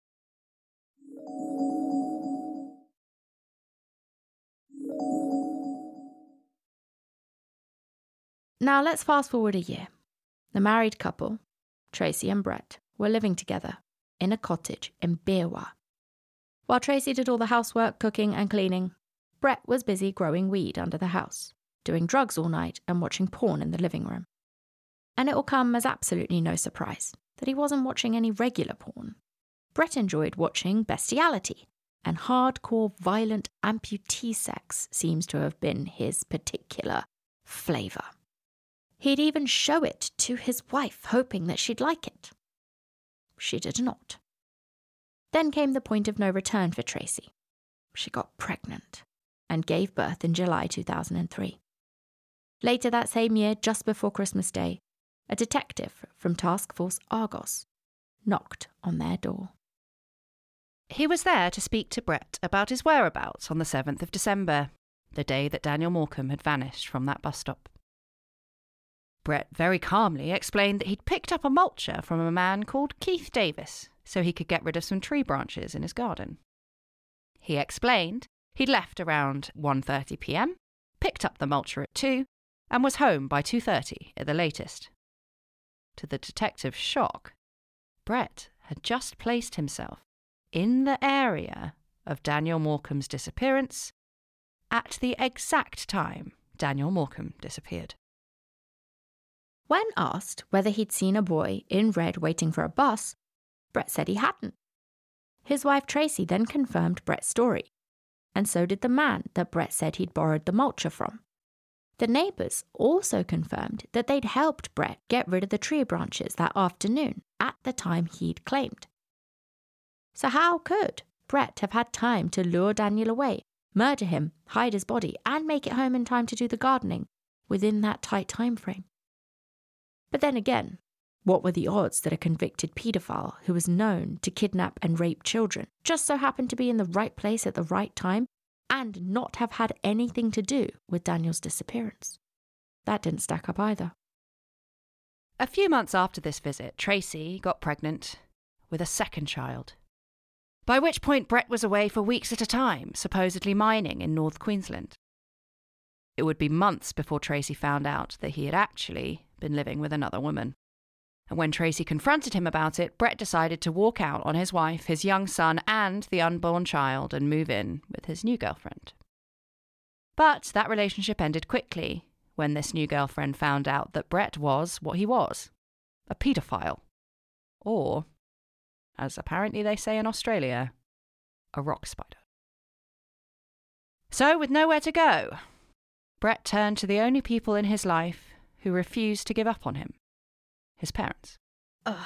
B: Now let's fast forward a year. The married couple, Tracy and Brett, were living together in a cottage in Beerwah. While Tracy did all the housework, cooking and cleaning, Brett was busy growing weed under the house, doing drugs all night and watching porn in the living room. And it will come as absolutely no surprise that he wasn't watching any regular porn. Brett enjoyed watching bestiality, and hardcore violent amputee sex seems to have been his particular flavour. He'd even show it to his wife, hoping that she'd like it. She did not. Then came the point of no return for Tracy. She got pregnant and gave birth in July two thousand three. Later that same year, just before Christmas Day, a detective from Task Force Argos knocked on their door.
A: He was there to speak to Brett about his whereabouts on the seventh of December, the day that Daniel Morecambe had vanished from that bus stop. Brett very calmly explained that he'd picked up a mulcher from a man called Keith Davis so he could get rid of some tree branches in his garden. He explained he'd left around one thirty p.m, picked up the mulcher at two, and was home by two thirty at the latest. To the detective's shock, Brett had just placed himself in the area of Daniel Morecambe's disappearance at the exact time Daniel Morecambe disappeared.
B: When asked whether he'd seen a boy in red waiting for a bus, Brett said he hadn't. His wife Tracy then confirmed Brett's story, and so did the man that Brett said he'd borrowed the mulcher from. The neighbours also confirmed that they'd helped Brett get rid of the tree branches that afternoon at the time he'd claimed. So how could Brett have had time to lure Daniel away, murder him, hide his body, and make it home in time to do the gardening within that tight time frame? But then again, what were the odds that a convicted paedophile who was known to kidnap and rape children just so happened to be in the right place at the right time and not have had anything to do with Daniel's disappearance? That didn't stack up either.
A: A few months after this visit, Tracy got pregnant with a second child, by which point Brett was away for weeks at a time, supposedly mining in North Queensland. It would be months before Tracy found out that he had actually been living with another woman. And when Tracy confronted him about it, Brett decided to walk out on his wife, his young son, and the unborn child and move in with his new girlfriend. But that relationship ended quickly when this new girlfriend found out that Brett was what he was, a paedophile. Or, as apparently they say in Australia, a rock spider. So, with nowhere to go, Brett turned to the only people in his life who refused to give up on him. His parents.
B: Ugh.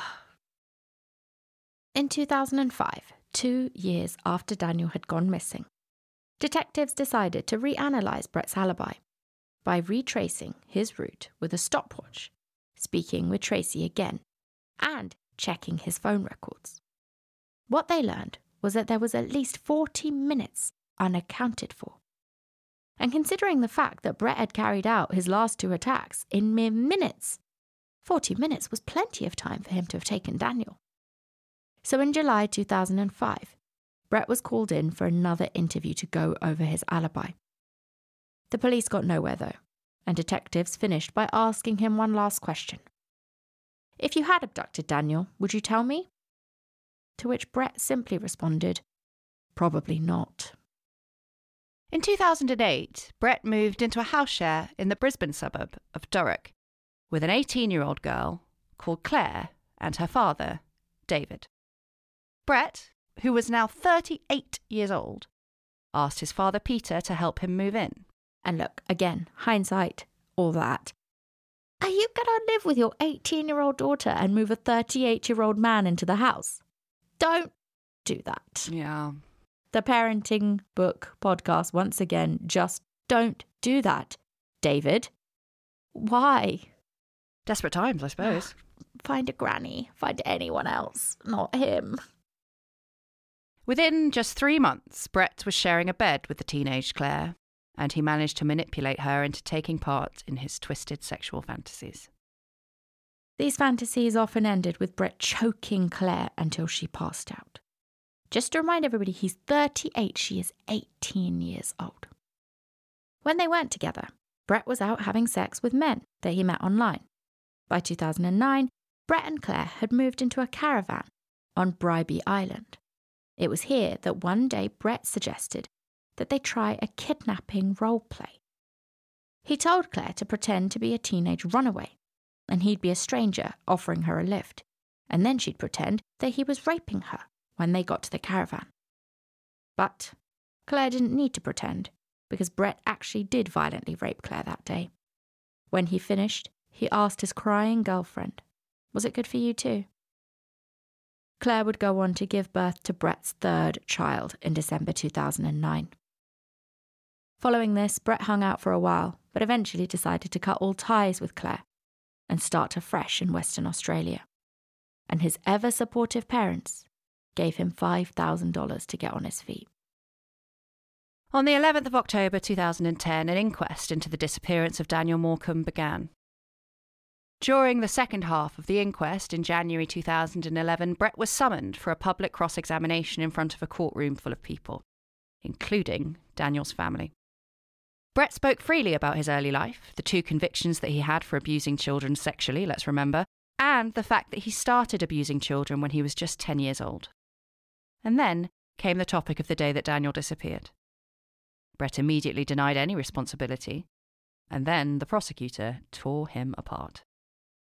B: In two thousand five, two years after Daniel had gone missing, detectives decided to reanalyze Brett's alibi by retracing his route with a stopwatch, speaking with Tracy again, and checking his phone records. What they learned was that there was at least forty minutes unaccounted for. And considering the fact that Brett had carried out his last two attacks in mere minutes, forty minutes was plenty of time for him to have taken Daniel. So in July two thousand five, Brett was called in for another interview to go over his alibi. The police got nowhere though, and detectives finished by asking him one last question. If you had abducted Daniel, would you tell me? To which Brett simply responded, probably not.
A: In two thousand eight, Brett moved into a house share in the Brisbane suburb of Durack with an eighteen-year-old girl called Claire and her father, David. Brett, who was now thirty-eight years old, asked his father Peter to help him move in.
B: And look, again, hindsight, all that. Are you going to live with your eighteen-year-old daughter and move a thirty-eight-year-old man into the house? Don't do that.
A: Yeah.
B: The Parenting Book podcast, once again, just don't do that, David. Why?
A: Desperate times, I suppose.
B: Find a granny. Find anyone else, not him.
A: Within just three months, Brett was sharing a bed with the teenage Claire, and he managed to manipulate her into taking part in his twisted sexual fantasies.
B: These fantasies often ended with Brett choking Claire until she passed out. Just to remind everybody, he's thirty-eight, she is eighteen years old. When they weren't together, Brett was out having sex with men that he met online. By two thousand nine, Brett and Claire had moved into a caravan on Bribie Island. It was here that one day Brett suggested that they try a kidnapping role play. He told Claire to pretend to be a teenage runaway, and he'd be a stranger offering her a lift, and then she'd pretend that he was raping her when they got to the caravan. But Claire didn't need to pretend, because Brett actually did violently rape Claire that day. When he finished, he asked his crying girlfriend, "Was it good for you too?" Claire would go on to give birth to Brett's third child in December two thousand nine. Following this, Brett hung out for a while, but eventually decided to cut all ties with Claire and start afresh in Western Australia. And his ever-supportive parents gave him five thousand dollars to get on his feet.
A: On the eleventh of October two thousand ten, an inquest into the disappearance of Daniel Morcombe began. During the second half of the inquest in January two thousand eleven, Brett was summoned for a public cross-examination in front of a courtroom full of people, including Daniel's family. Brett spoke freely about his early life, the two convictions that he had for abusing children sexually, let's remember, and the fact that he started abusing children when he was just ten years old. And then came the topic of the day that Daniel disappeared. Brett immediately denied any responsibility, and then the prosecutor tore him apart.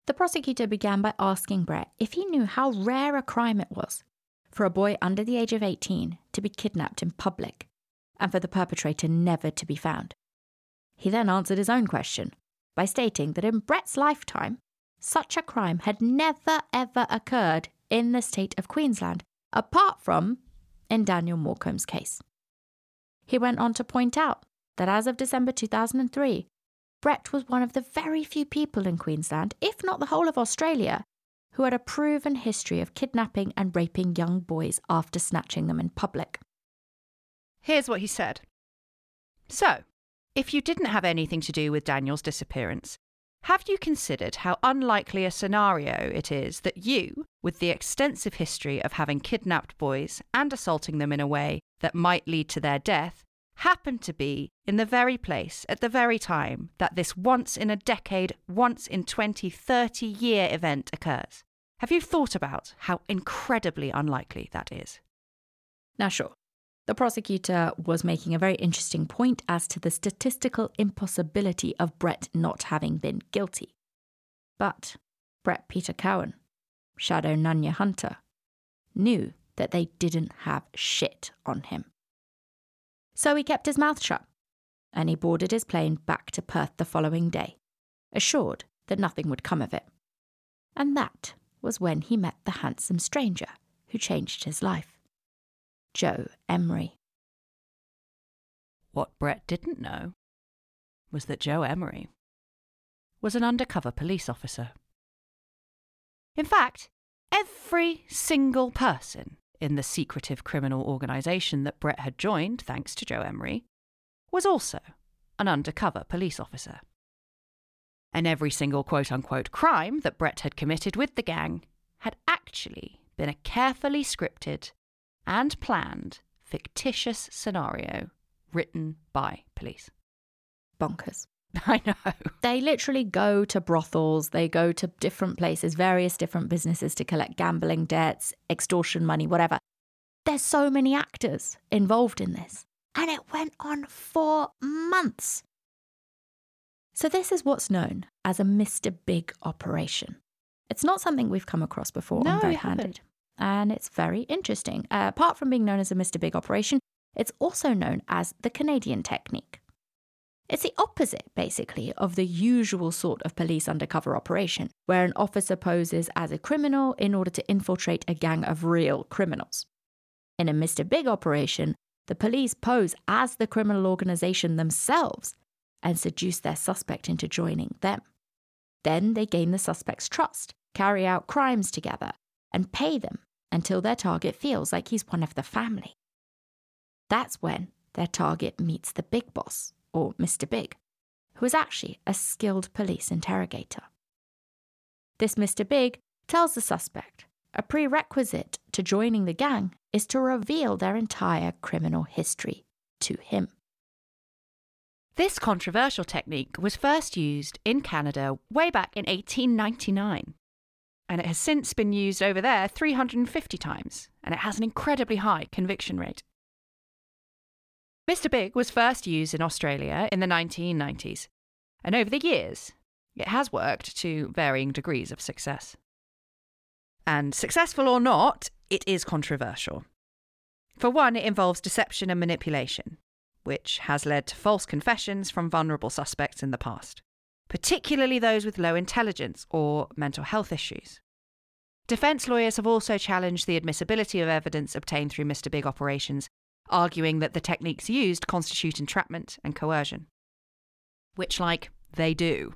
B: The prosecutor began by asking Brett if he knew how rare a crime it was for a boy under the age of eighteen to be kidnapped in public and for the perpetrator never to be found. He then answered his own question by stating that in Brett's lifetime, such a crime had never ever occurred in the state of Queensland, apart from in Daniel Morecambe's case. He went on to point out that as of December two thousand three, Brett was one of the very few people in Queensland, if not the whole of Australia, who had a proven history of kidnapping and raping young boys after snatching them in public.
A: Here's what he said. So, if you didn't have anything to do with Daniel's disappearance, have you considered how unlikely a scenario it is that you, with the extensive history of having kidnapped boys and assaulting them in a way that might lead to their death, happened to be in the very place at the very time that this once-in-a-decade, once-in-twenty, thirty-year event occurs? Have you thought about how incredibly unlikely that is?
B: Now, sure, the prosecutor was making a very interesting point as to the statistical impossibility of Brett not having been guilty. But Brett Peter Cowan, Shadow Nanya Hunter, knew that they didn't have shit on him. So he kept his mouth shut, and he boarded his plane back to Perth the following day, assured that nothing would come of it. And that was when he met the handsome stranger who changed his life, Joe Emery.
A: What Brett didn't know was that Joe Emery was an undercover police officer. In fact, every single person in the secretive criminal organisation that Brett had joined, thanks to Joe Emery, was also an undercover police officer. And every single quote-unquote crime that Brett had committed with the gang had actually been a carefully scripted and planned fictitious scenario written by police.
B: Bonkers.
A: I know.
B: They literally go to brothels, they go to different places, various different businesses to collect gambling debts, extortion money, whatever. There's so many actors involved in this. And it went on for months. So this is what's known as a Mister Big operation. It's not something we've come across before
A: No,
B: on Very
A: we haven't.
B: Handed. And it's very interesting. Uh, apart from being known as a Mister Big operation, it's also known as the Canadian technique. It's the opposite, basically, of the usual sort of police undercover operation, where an officer poses as a criminal in order to infiltrate a gang of real criminals. In a Mister Big operation, the police pose as the criminal organisation themselves and seduce their suspect into joining them. Then they gain the suspect's trust, carry out crimes together, and pay them until their target feels like he's one of the family. That's when their target meets the big boss, or Mister Big, who is actually a skilled police interrogator. This Mister Big tells the suspect a prerequisite to joining the gang is to reveal their entire criminal history to him.
A: This controversial technique was first used in Canada way back in eighteen ninety-nine. And it has since been used over there three hundred fifty times, and it has an incredibly high conviction rate. Mister Big was first used in Australia in the nineteen nineties, and over the years, it has worked to varying degrees of success. And successful or not, it is controversial. For one, it involves deception and manipulation, which has led to false confessions from vulnerable suspects in the past, particularly those with low intelligence or mental health issues. Defence lawyers have also challenged the admissibility of evidence obtained through Mister Big operations, arguing that the techniques used constitute entrapment and coercion. Which, like, they do.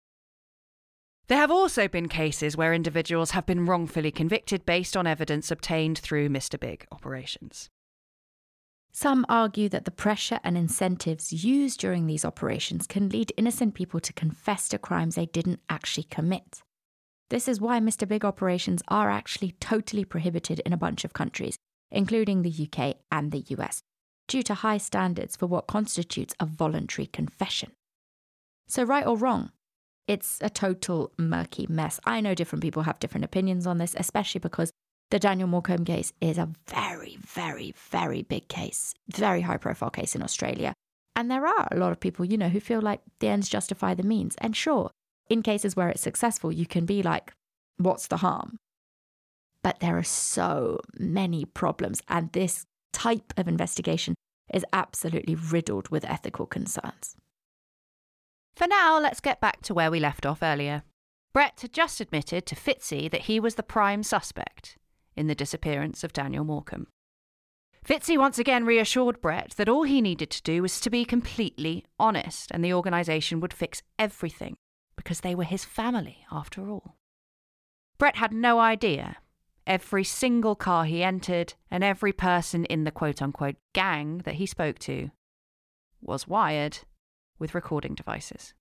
A: There have also been cases where individuals have been wrongfully convicted based on evidence obtained through Mister Big operations.
B: Some argue that the pressure and incentives used during these operations can lead innocent people to confess to crimes they didn't actually commit. This is why Mister Big operations are actually totally prohibited in a bunch of countries, including the U K and the U S, due to high standards for what constitutes a voluntary confession. So right or wrong, it's a total murky mess. I know different people have different opinions on this, especially because the Daniel Morecambe case is a very, very, very big case, very high-profile case in Australia. And there are a lot of people, you know, who feel like the ends justify the means. And sure, in cases where it's successful, you can be like, what's the harm? But there are so many problems, and this type of investigation is absolutely riddled with ethical concerns.
A: For now, let's get back to where we left off earlier. Brett had just admitted to Fitzy that he was the prime suspect in the disappearance of Daniel Morecambe. Fitzy once again reassured Brett that all he needed to do was to be completely honest, and the organisation would fix everything, because they were his family, after all. Brett had no idea every single car he entered and every person in the quote-unquote gang that he spoke to was wired with recording devices.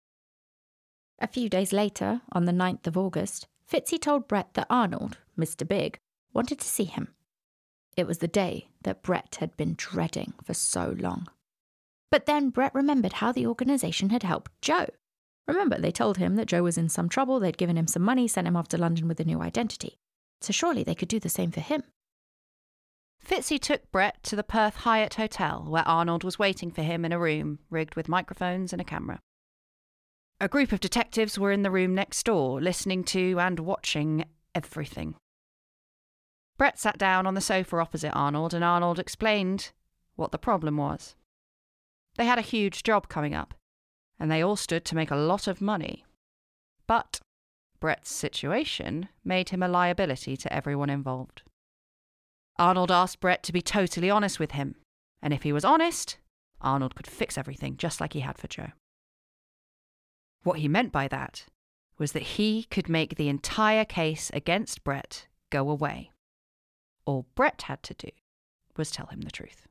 B: A few days later, on the ninth of August, Fitzy told Brett that Arnold, Mister Big, wanted to see him. It was the day that Brett had been dreading for so long. But then Brett remembered how the organisation had helped Joe. Remember, they told him that Joe was in some trouble, they'd given him some money, sent him off to London with a new identity. So surely they could do the same for him.
A: Fitzy took Brett to the Perth Hyatt Hotel, where Arnold was waiting for him in a room rigged with microphones and a camera. A group of detectives were in the room next door, listening to and watching everything. Brett sat down on the sofa opposite Arnold, and Arnold explained what the problem was. They had a huge job coming up, and they all stood to make a lot of money. But Brett's situation made him a liability to everyone involved. Arnold asked Brett to be totally honest with him, and if he was honest, Arnold could fix everything just like he had for Joe. What he meant by that was that he could make the entire case against Brett go away. All Brett had to do was tell him the truth.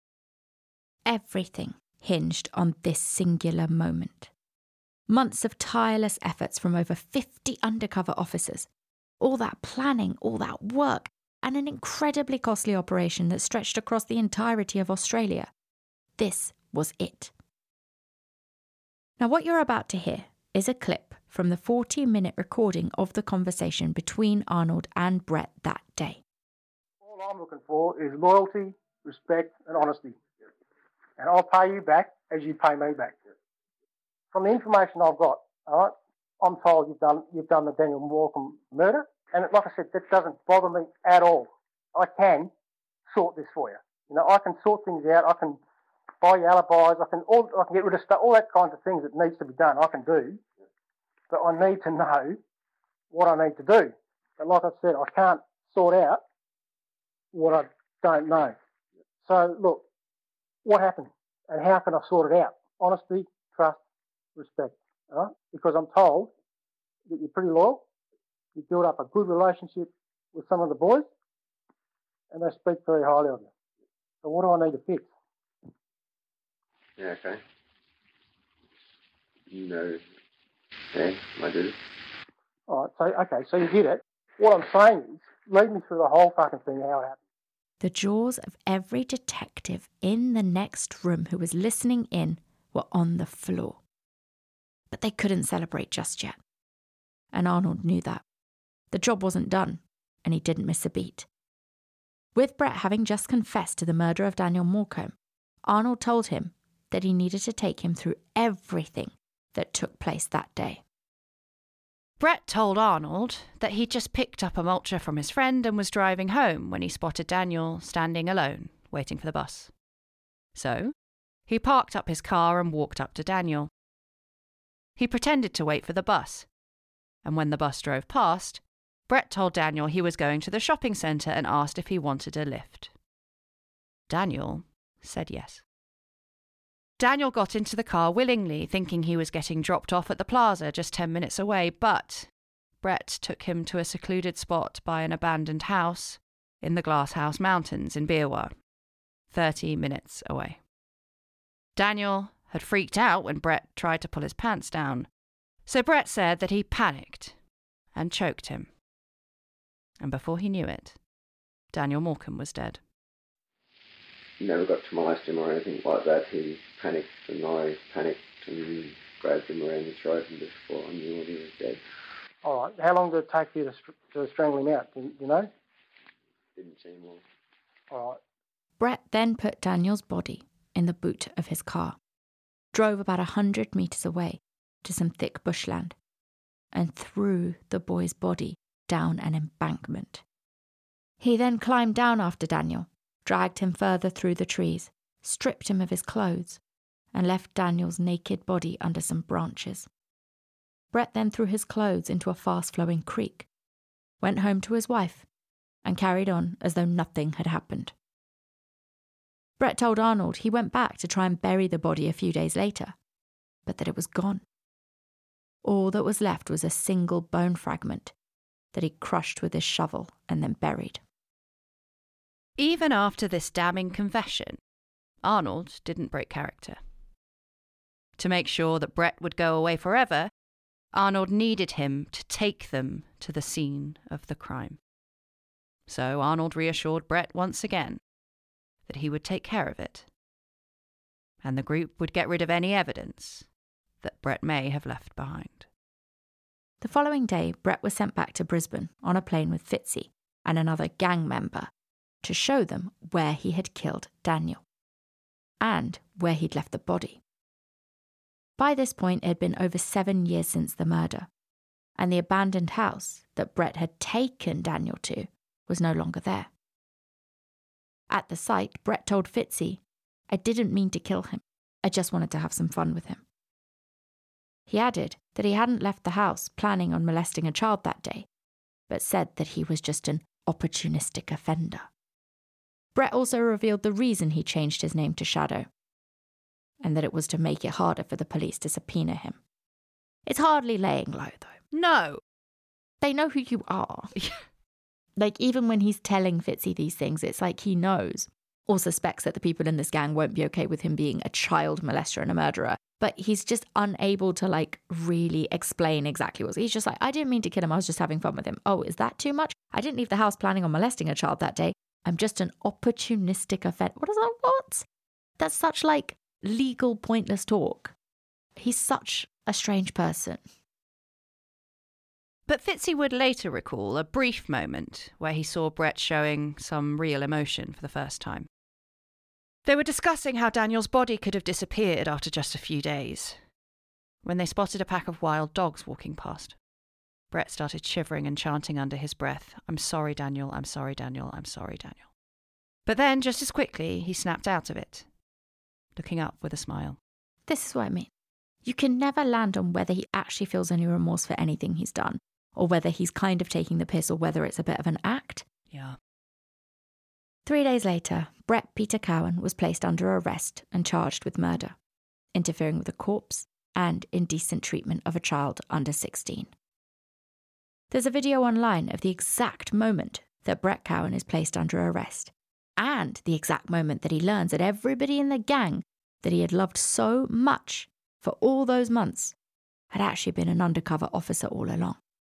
B: Everything hinged on this singular moment. Months of tireless efforts from over fifty undercover officers, all that planning, all that work, and an incredibly costly operation that stretched across the entirety of Australia. This was it. Now, what you're about to hear is a clip from the forty-minute recording of the conversation between Arnold and Brett that day.
C: All I'm looking for is loyalty, respect and honesty. And I'll pay you back as you pay me back. From the information I've got, all right, I'm told you've done you've done the Daniel Morecambe murder, and like I said, that doesn't bother me at all. I can sort this for you. You know, I can sort things out. I can buy you alibis. I can all I can get rid of stuff, all that kinds of things that needs to be done. I can do, but I need to know what I need to do. But like I said, I can't sort out what I don't know. So look, what happened, and how can I sort it out? Honesty, trust, respect. All right? Because I'm told that you're pretty loyal. You build up a good relationship with some of the boys, and they speak very highly of you. So what do I need to fix?
D: Yeah, okay. You know, okay, I do.
C: All right, so, okay, so you did it. What I'm saying is, lead me through the whole fucking thing, how it happened.
B: The jaws of every detective in the next room who was listening in were on the floor. But they couldn't celebrate just yet. And Arnold knew that. The job wasn't done, and he didn't miss a beat. With Brett having just confessed to the murder of Daniel Morecambe, Arnold told him that he needed to take him through everything that took place that day.
A: Brett told Arnold that he'd just picked up a mulcher from his friend and was driving home when he spotted Daniel standing alone, waiting for the bus. So, he parked up his car and walked up to Daniel. He pretended to wait for the bus, and when the bus drove past, Brett told Daniel he was going to the shopping centre and asked if he wanted a lift. Daniel said yes. Daniel got into the car willingly, thinking he was getting dropped off at the plaza just ten minutes away, but Brett took him to a secluded spot by an abandoned house in the Glasshouse Mountains in Beerwah, thirty minutes away. Daniel had freaked out when Brett tried to pull his pants down, so Brett said that he panicked and choked him. And before he knew it, Daniel Morecambe was dead.
D: He never got to molest him or anything like that. He panicked and I panicked and grabbed him around the throat, and before I knew it, he was dead.
C: All right, how long did it take you to, str- to strangle him out, do you know?
D: Didn't seem long.
C: All right.
B: Brett then put Daniel's body in the boot of his car, drove about a hundred metres away to some thick bushland, and threw the boy's body down an embankment. He then climbed down after Daniel, dragged him further through the trees, stripped him of his clothes, and left Daniel's naked body under some branches. Brett then threw his clothes into a fast-flowing creek, went home to his wife, and carried on as though nothing had happened. Brett told Arnold he went back to try and bury the body a few days later, but that it was gone. All that was left was a single bone fragment that he crushed with his shovel and then buried.
A: Even after this damning confession, Arnold didn't break character. To make sure that Brett would go away forever, Arnold needed him to take them to the scene of the crime. So Arnold reassured Brett once again that he would take care of it, and the group would get rid of any evidence that Brett may have left behind.
B: The following day, Brett was sent back to Brisbane on a plane with Fitzy and another gang member to show them where he had killed Daniel and where he'd left the body. By this point, it had been over seven years since the murder, and the abandoned house that Brett had taken Daniel to was no longer there. At the site, Brett told Fitzy, "I didn't mean to kill him. I just wanted to have some fun with him." He added that he hadn't left the house planning on molesting a child that day, but said that he was just an opportunistic offender. Brett also revealed the reason he changed his name to Shadow, and that it was to make it harder for the police to subpoena him. It's hardly laying low, though.
A: No!
B: They know who you are. Like, even when he's telling Fitzy these things, it's like he knows or suspects that the people in this gang won't be okay with him being a child molester and a murderer. But he's just unable to, like, really explain exactly what. He's just like, I didn't mean to kill him. I was just having fun with him. Oh, is that too much? I didn't leave the house planning on molesting a child that day. I'm just an opportunistic offender. What is that? What? That's such, like, legal pointless talk. He's such a strange person.
A: But Fitzy would later recall a brief moment where he saw Brett showing some real emotion for the first time. They were discussing how Daniel's body could have disappeared after just a few days, when they spotted a pack of wild dogs walking past. Brett started shivering and chanting under his breath, "I'm sorry, Daniel, I'm sorry, Daniel, I'm sorry, Daniel." But then, just as quickly, he snapped out of it, looking up with a smile.
B: This is what I mean. You can never land on whether he actually feels any remorse for anything he's done, or whether he's kind of taking the piss, or whether it's a bit of an act.
A: Yeah.
B: Three days later, Brett Peter Cowan was placed under arrest and charged with murder, interfering with a corpse, and indecent treatment of a child under sixteen. There's a video online of the exact moment that Brett Cowan is placed under arrest, and the exact moment that he learns that everybody in the gang that he had loved so much for all those months had actually been an undercover officer all along.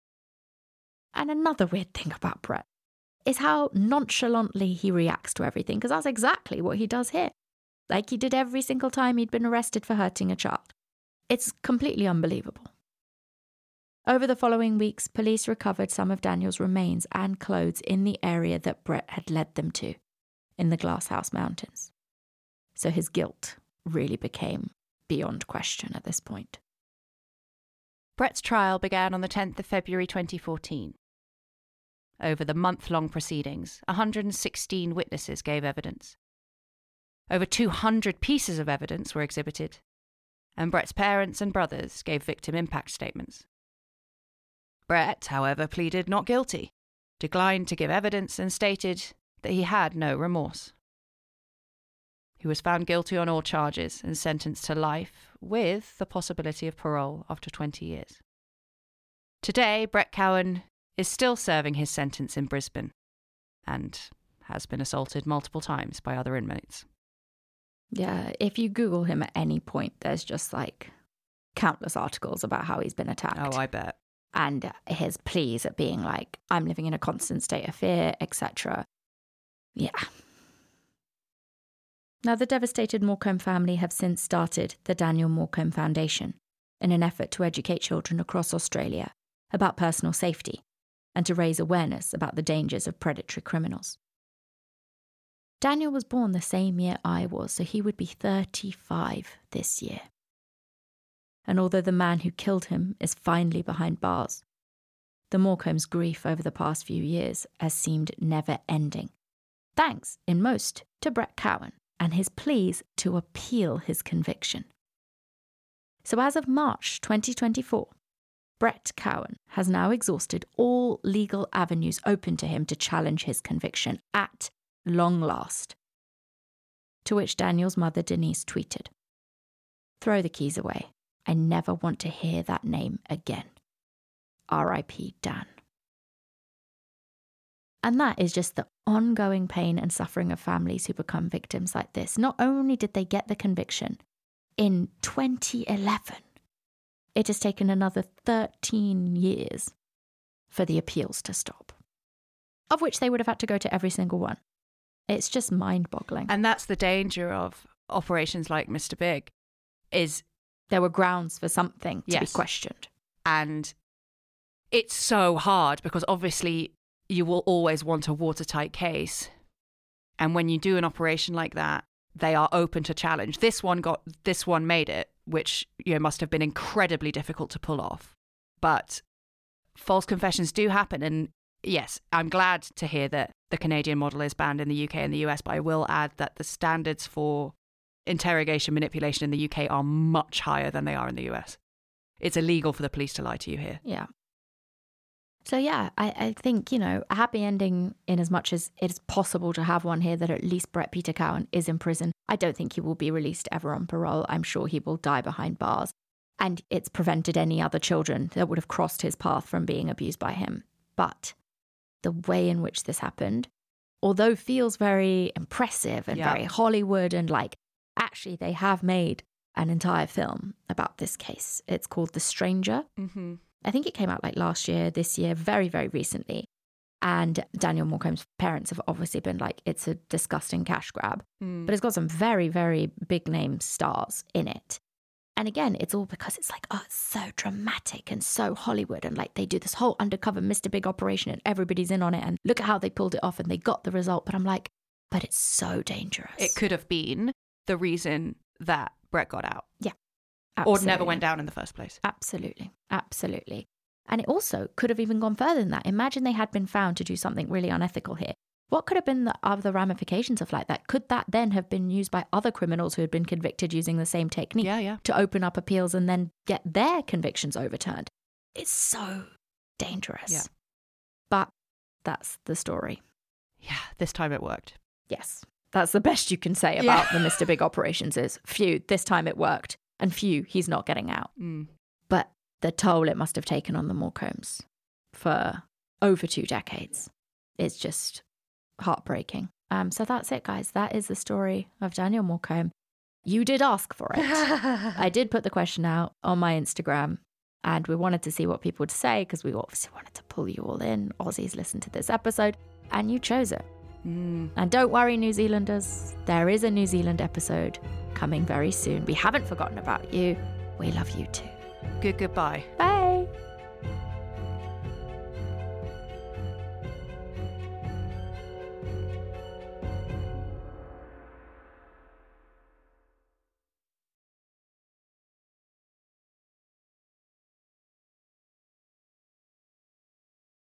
B: And another weird thing about Brett is how nonchalantly he reacts to everything, because that's exactly what he does here. Like he did every single time he'd been arrested for hurting a child. It's completely unbelievable. Over the following weeks, police recovered some of Daniel's remains and clothes in the area that Brett had led them to, in the Glasshouse Mountains. So his guilt really became beyond question at this point.
A: Brett's trial began on the tenth of February twenty fourteen. Over the month-long proceedings, one hundred sixteen witnesses gave evidence. Over two hundred pieces of evidence were exhibited, and Brett's parents and brothers gave victim impact statements. Brett, however, pleaded not guilty, declined to give evidence, and stated that he had no remorse. He was found guilty on all charges and sentenced to life, with the possibility of parole after twenty years. Today, Brett Cowan is still serving his sentence in Brisbane and has been assaulted multiple times by other inmates.
B: Yeah, if you Google him at any point, there's just like countless articles about how he's been attacked.
A: Oh, I bet.
B: And his pleas at being like, I'm living in a constant state of fear, et cetera. Yeah. Now, the devastated Morecombe family have since started the Daniel Morecombe Foundation in an effort to educate children across Australia about personal safety and to raise awareness about the dangers of predatory criminals. Daniel was born the same year I was, so he would be thirty-five this year. and although the man who killed him is finally behind bars, the Morecambe's grief over the past few years has seemed never-ending, thanks, in most, to Brett Cowan and his pleas to appeal his conviction. So as of March twenty twenty-four, Brett Cowan has now exhausted all legal avenues open to him to challenge his conviction at long last. To which Daniel's mother, Denise, tweeted, "Throw the keys away. I never want to hear that name again. R I P Dan." And that is just the ongoing pain and suffering of families who become victims like this. Not only did they get the conviction in twenty eleven, it has taken another thirteen years for the appeals to stop, of which they would have had to go to every single one. It's just mind-boggling.
A: And that's the danger of operations like Mister Big, is
B: there were grounds for something to
A: yes.
B: be questioned.
A: And it's so hard because obviously you will always want a watertight case. And when you do an operation like that, they are open to challenge. This one got, this one made it, which, you know, must have been incredibly difficult to pull off. But false confessions do happen. And yes, I'm glad to hear that the Canadian model is banned in the U K and the U S, but I will add that the standards for interrogation manipulation in the U K are much higher than they are in the U S. It's illegal for the police to lie to you here.
B: Yeah. So yeah, I, I think, you know, a happy ending in as much as it is possible to have one here, that at least Brett Peter Cowan is in prison. I don't think he will be released ever on parole. I'm sure he will die behind bars. And it's prevented any other children that would have crossed his path from being abused by him. But the way in which this happened, although feels very impressive and
A: yeah.
B: very Hollywood, and like, actually they have made an entire film about this case. It's called The Stranger.
A: Mm-hmm.
B: I think it came out like last year, this year, very, very recently. And Daniel Morecambe's parents have obviously been like, it's a disgusting cash grab.
A: Mm.
B: But it's got some very, very big name stars in it. And again, it's all because it's like, oh, it's so dramatic and so Hollywood. And like they do this whole undercover Mister Big operation and everybody's in on it. And look at how they pulled it off and they got the result. But I'm like, but it's so dangerous.
A: It could have been the reason that Brett got out.
B: Yeah. Absolutely.
A: Or never went down in the first place.
B: Absolutely. Absolutely. And it also could have even gone further than that. Imagine they had been found to do something really unethical here. What could have been the other ramifications of like that? Could that then have been used by other criminals who had been convicted using the same technique
A: yeah, yeah.
B: to open up appeals and then get their convictions overturned? It's so dangerous.
A: Yeah.
B: But that's the story.
A: Yeah, this time it worked.
B: Yes. That's the best you can say about yeah. the Mister Big operations is, phew, this time it worked. And phew, he's not getting out.
A: Mm.
B: But the toll it must have taken on the Morecambes for over two decades is just heartbreaking. Um, so that's it, guys. That is the story of Daniel Morecambe. You did ask for it. I did put the question out on my Instagram, and we wanted to see what people would say because we obviously wanted to pull you all in. Aussies listen to this episode, and you chose it.
A: Mm.
B: And don't worry, New Zealanders, there is a New Zealand episode coming very soon. We haven't forgotten about you. We love you too.
A: Good goodbye.
B: Bye.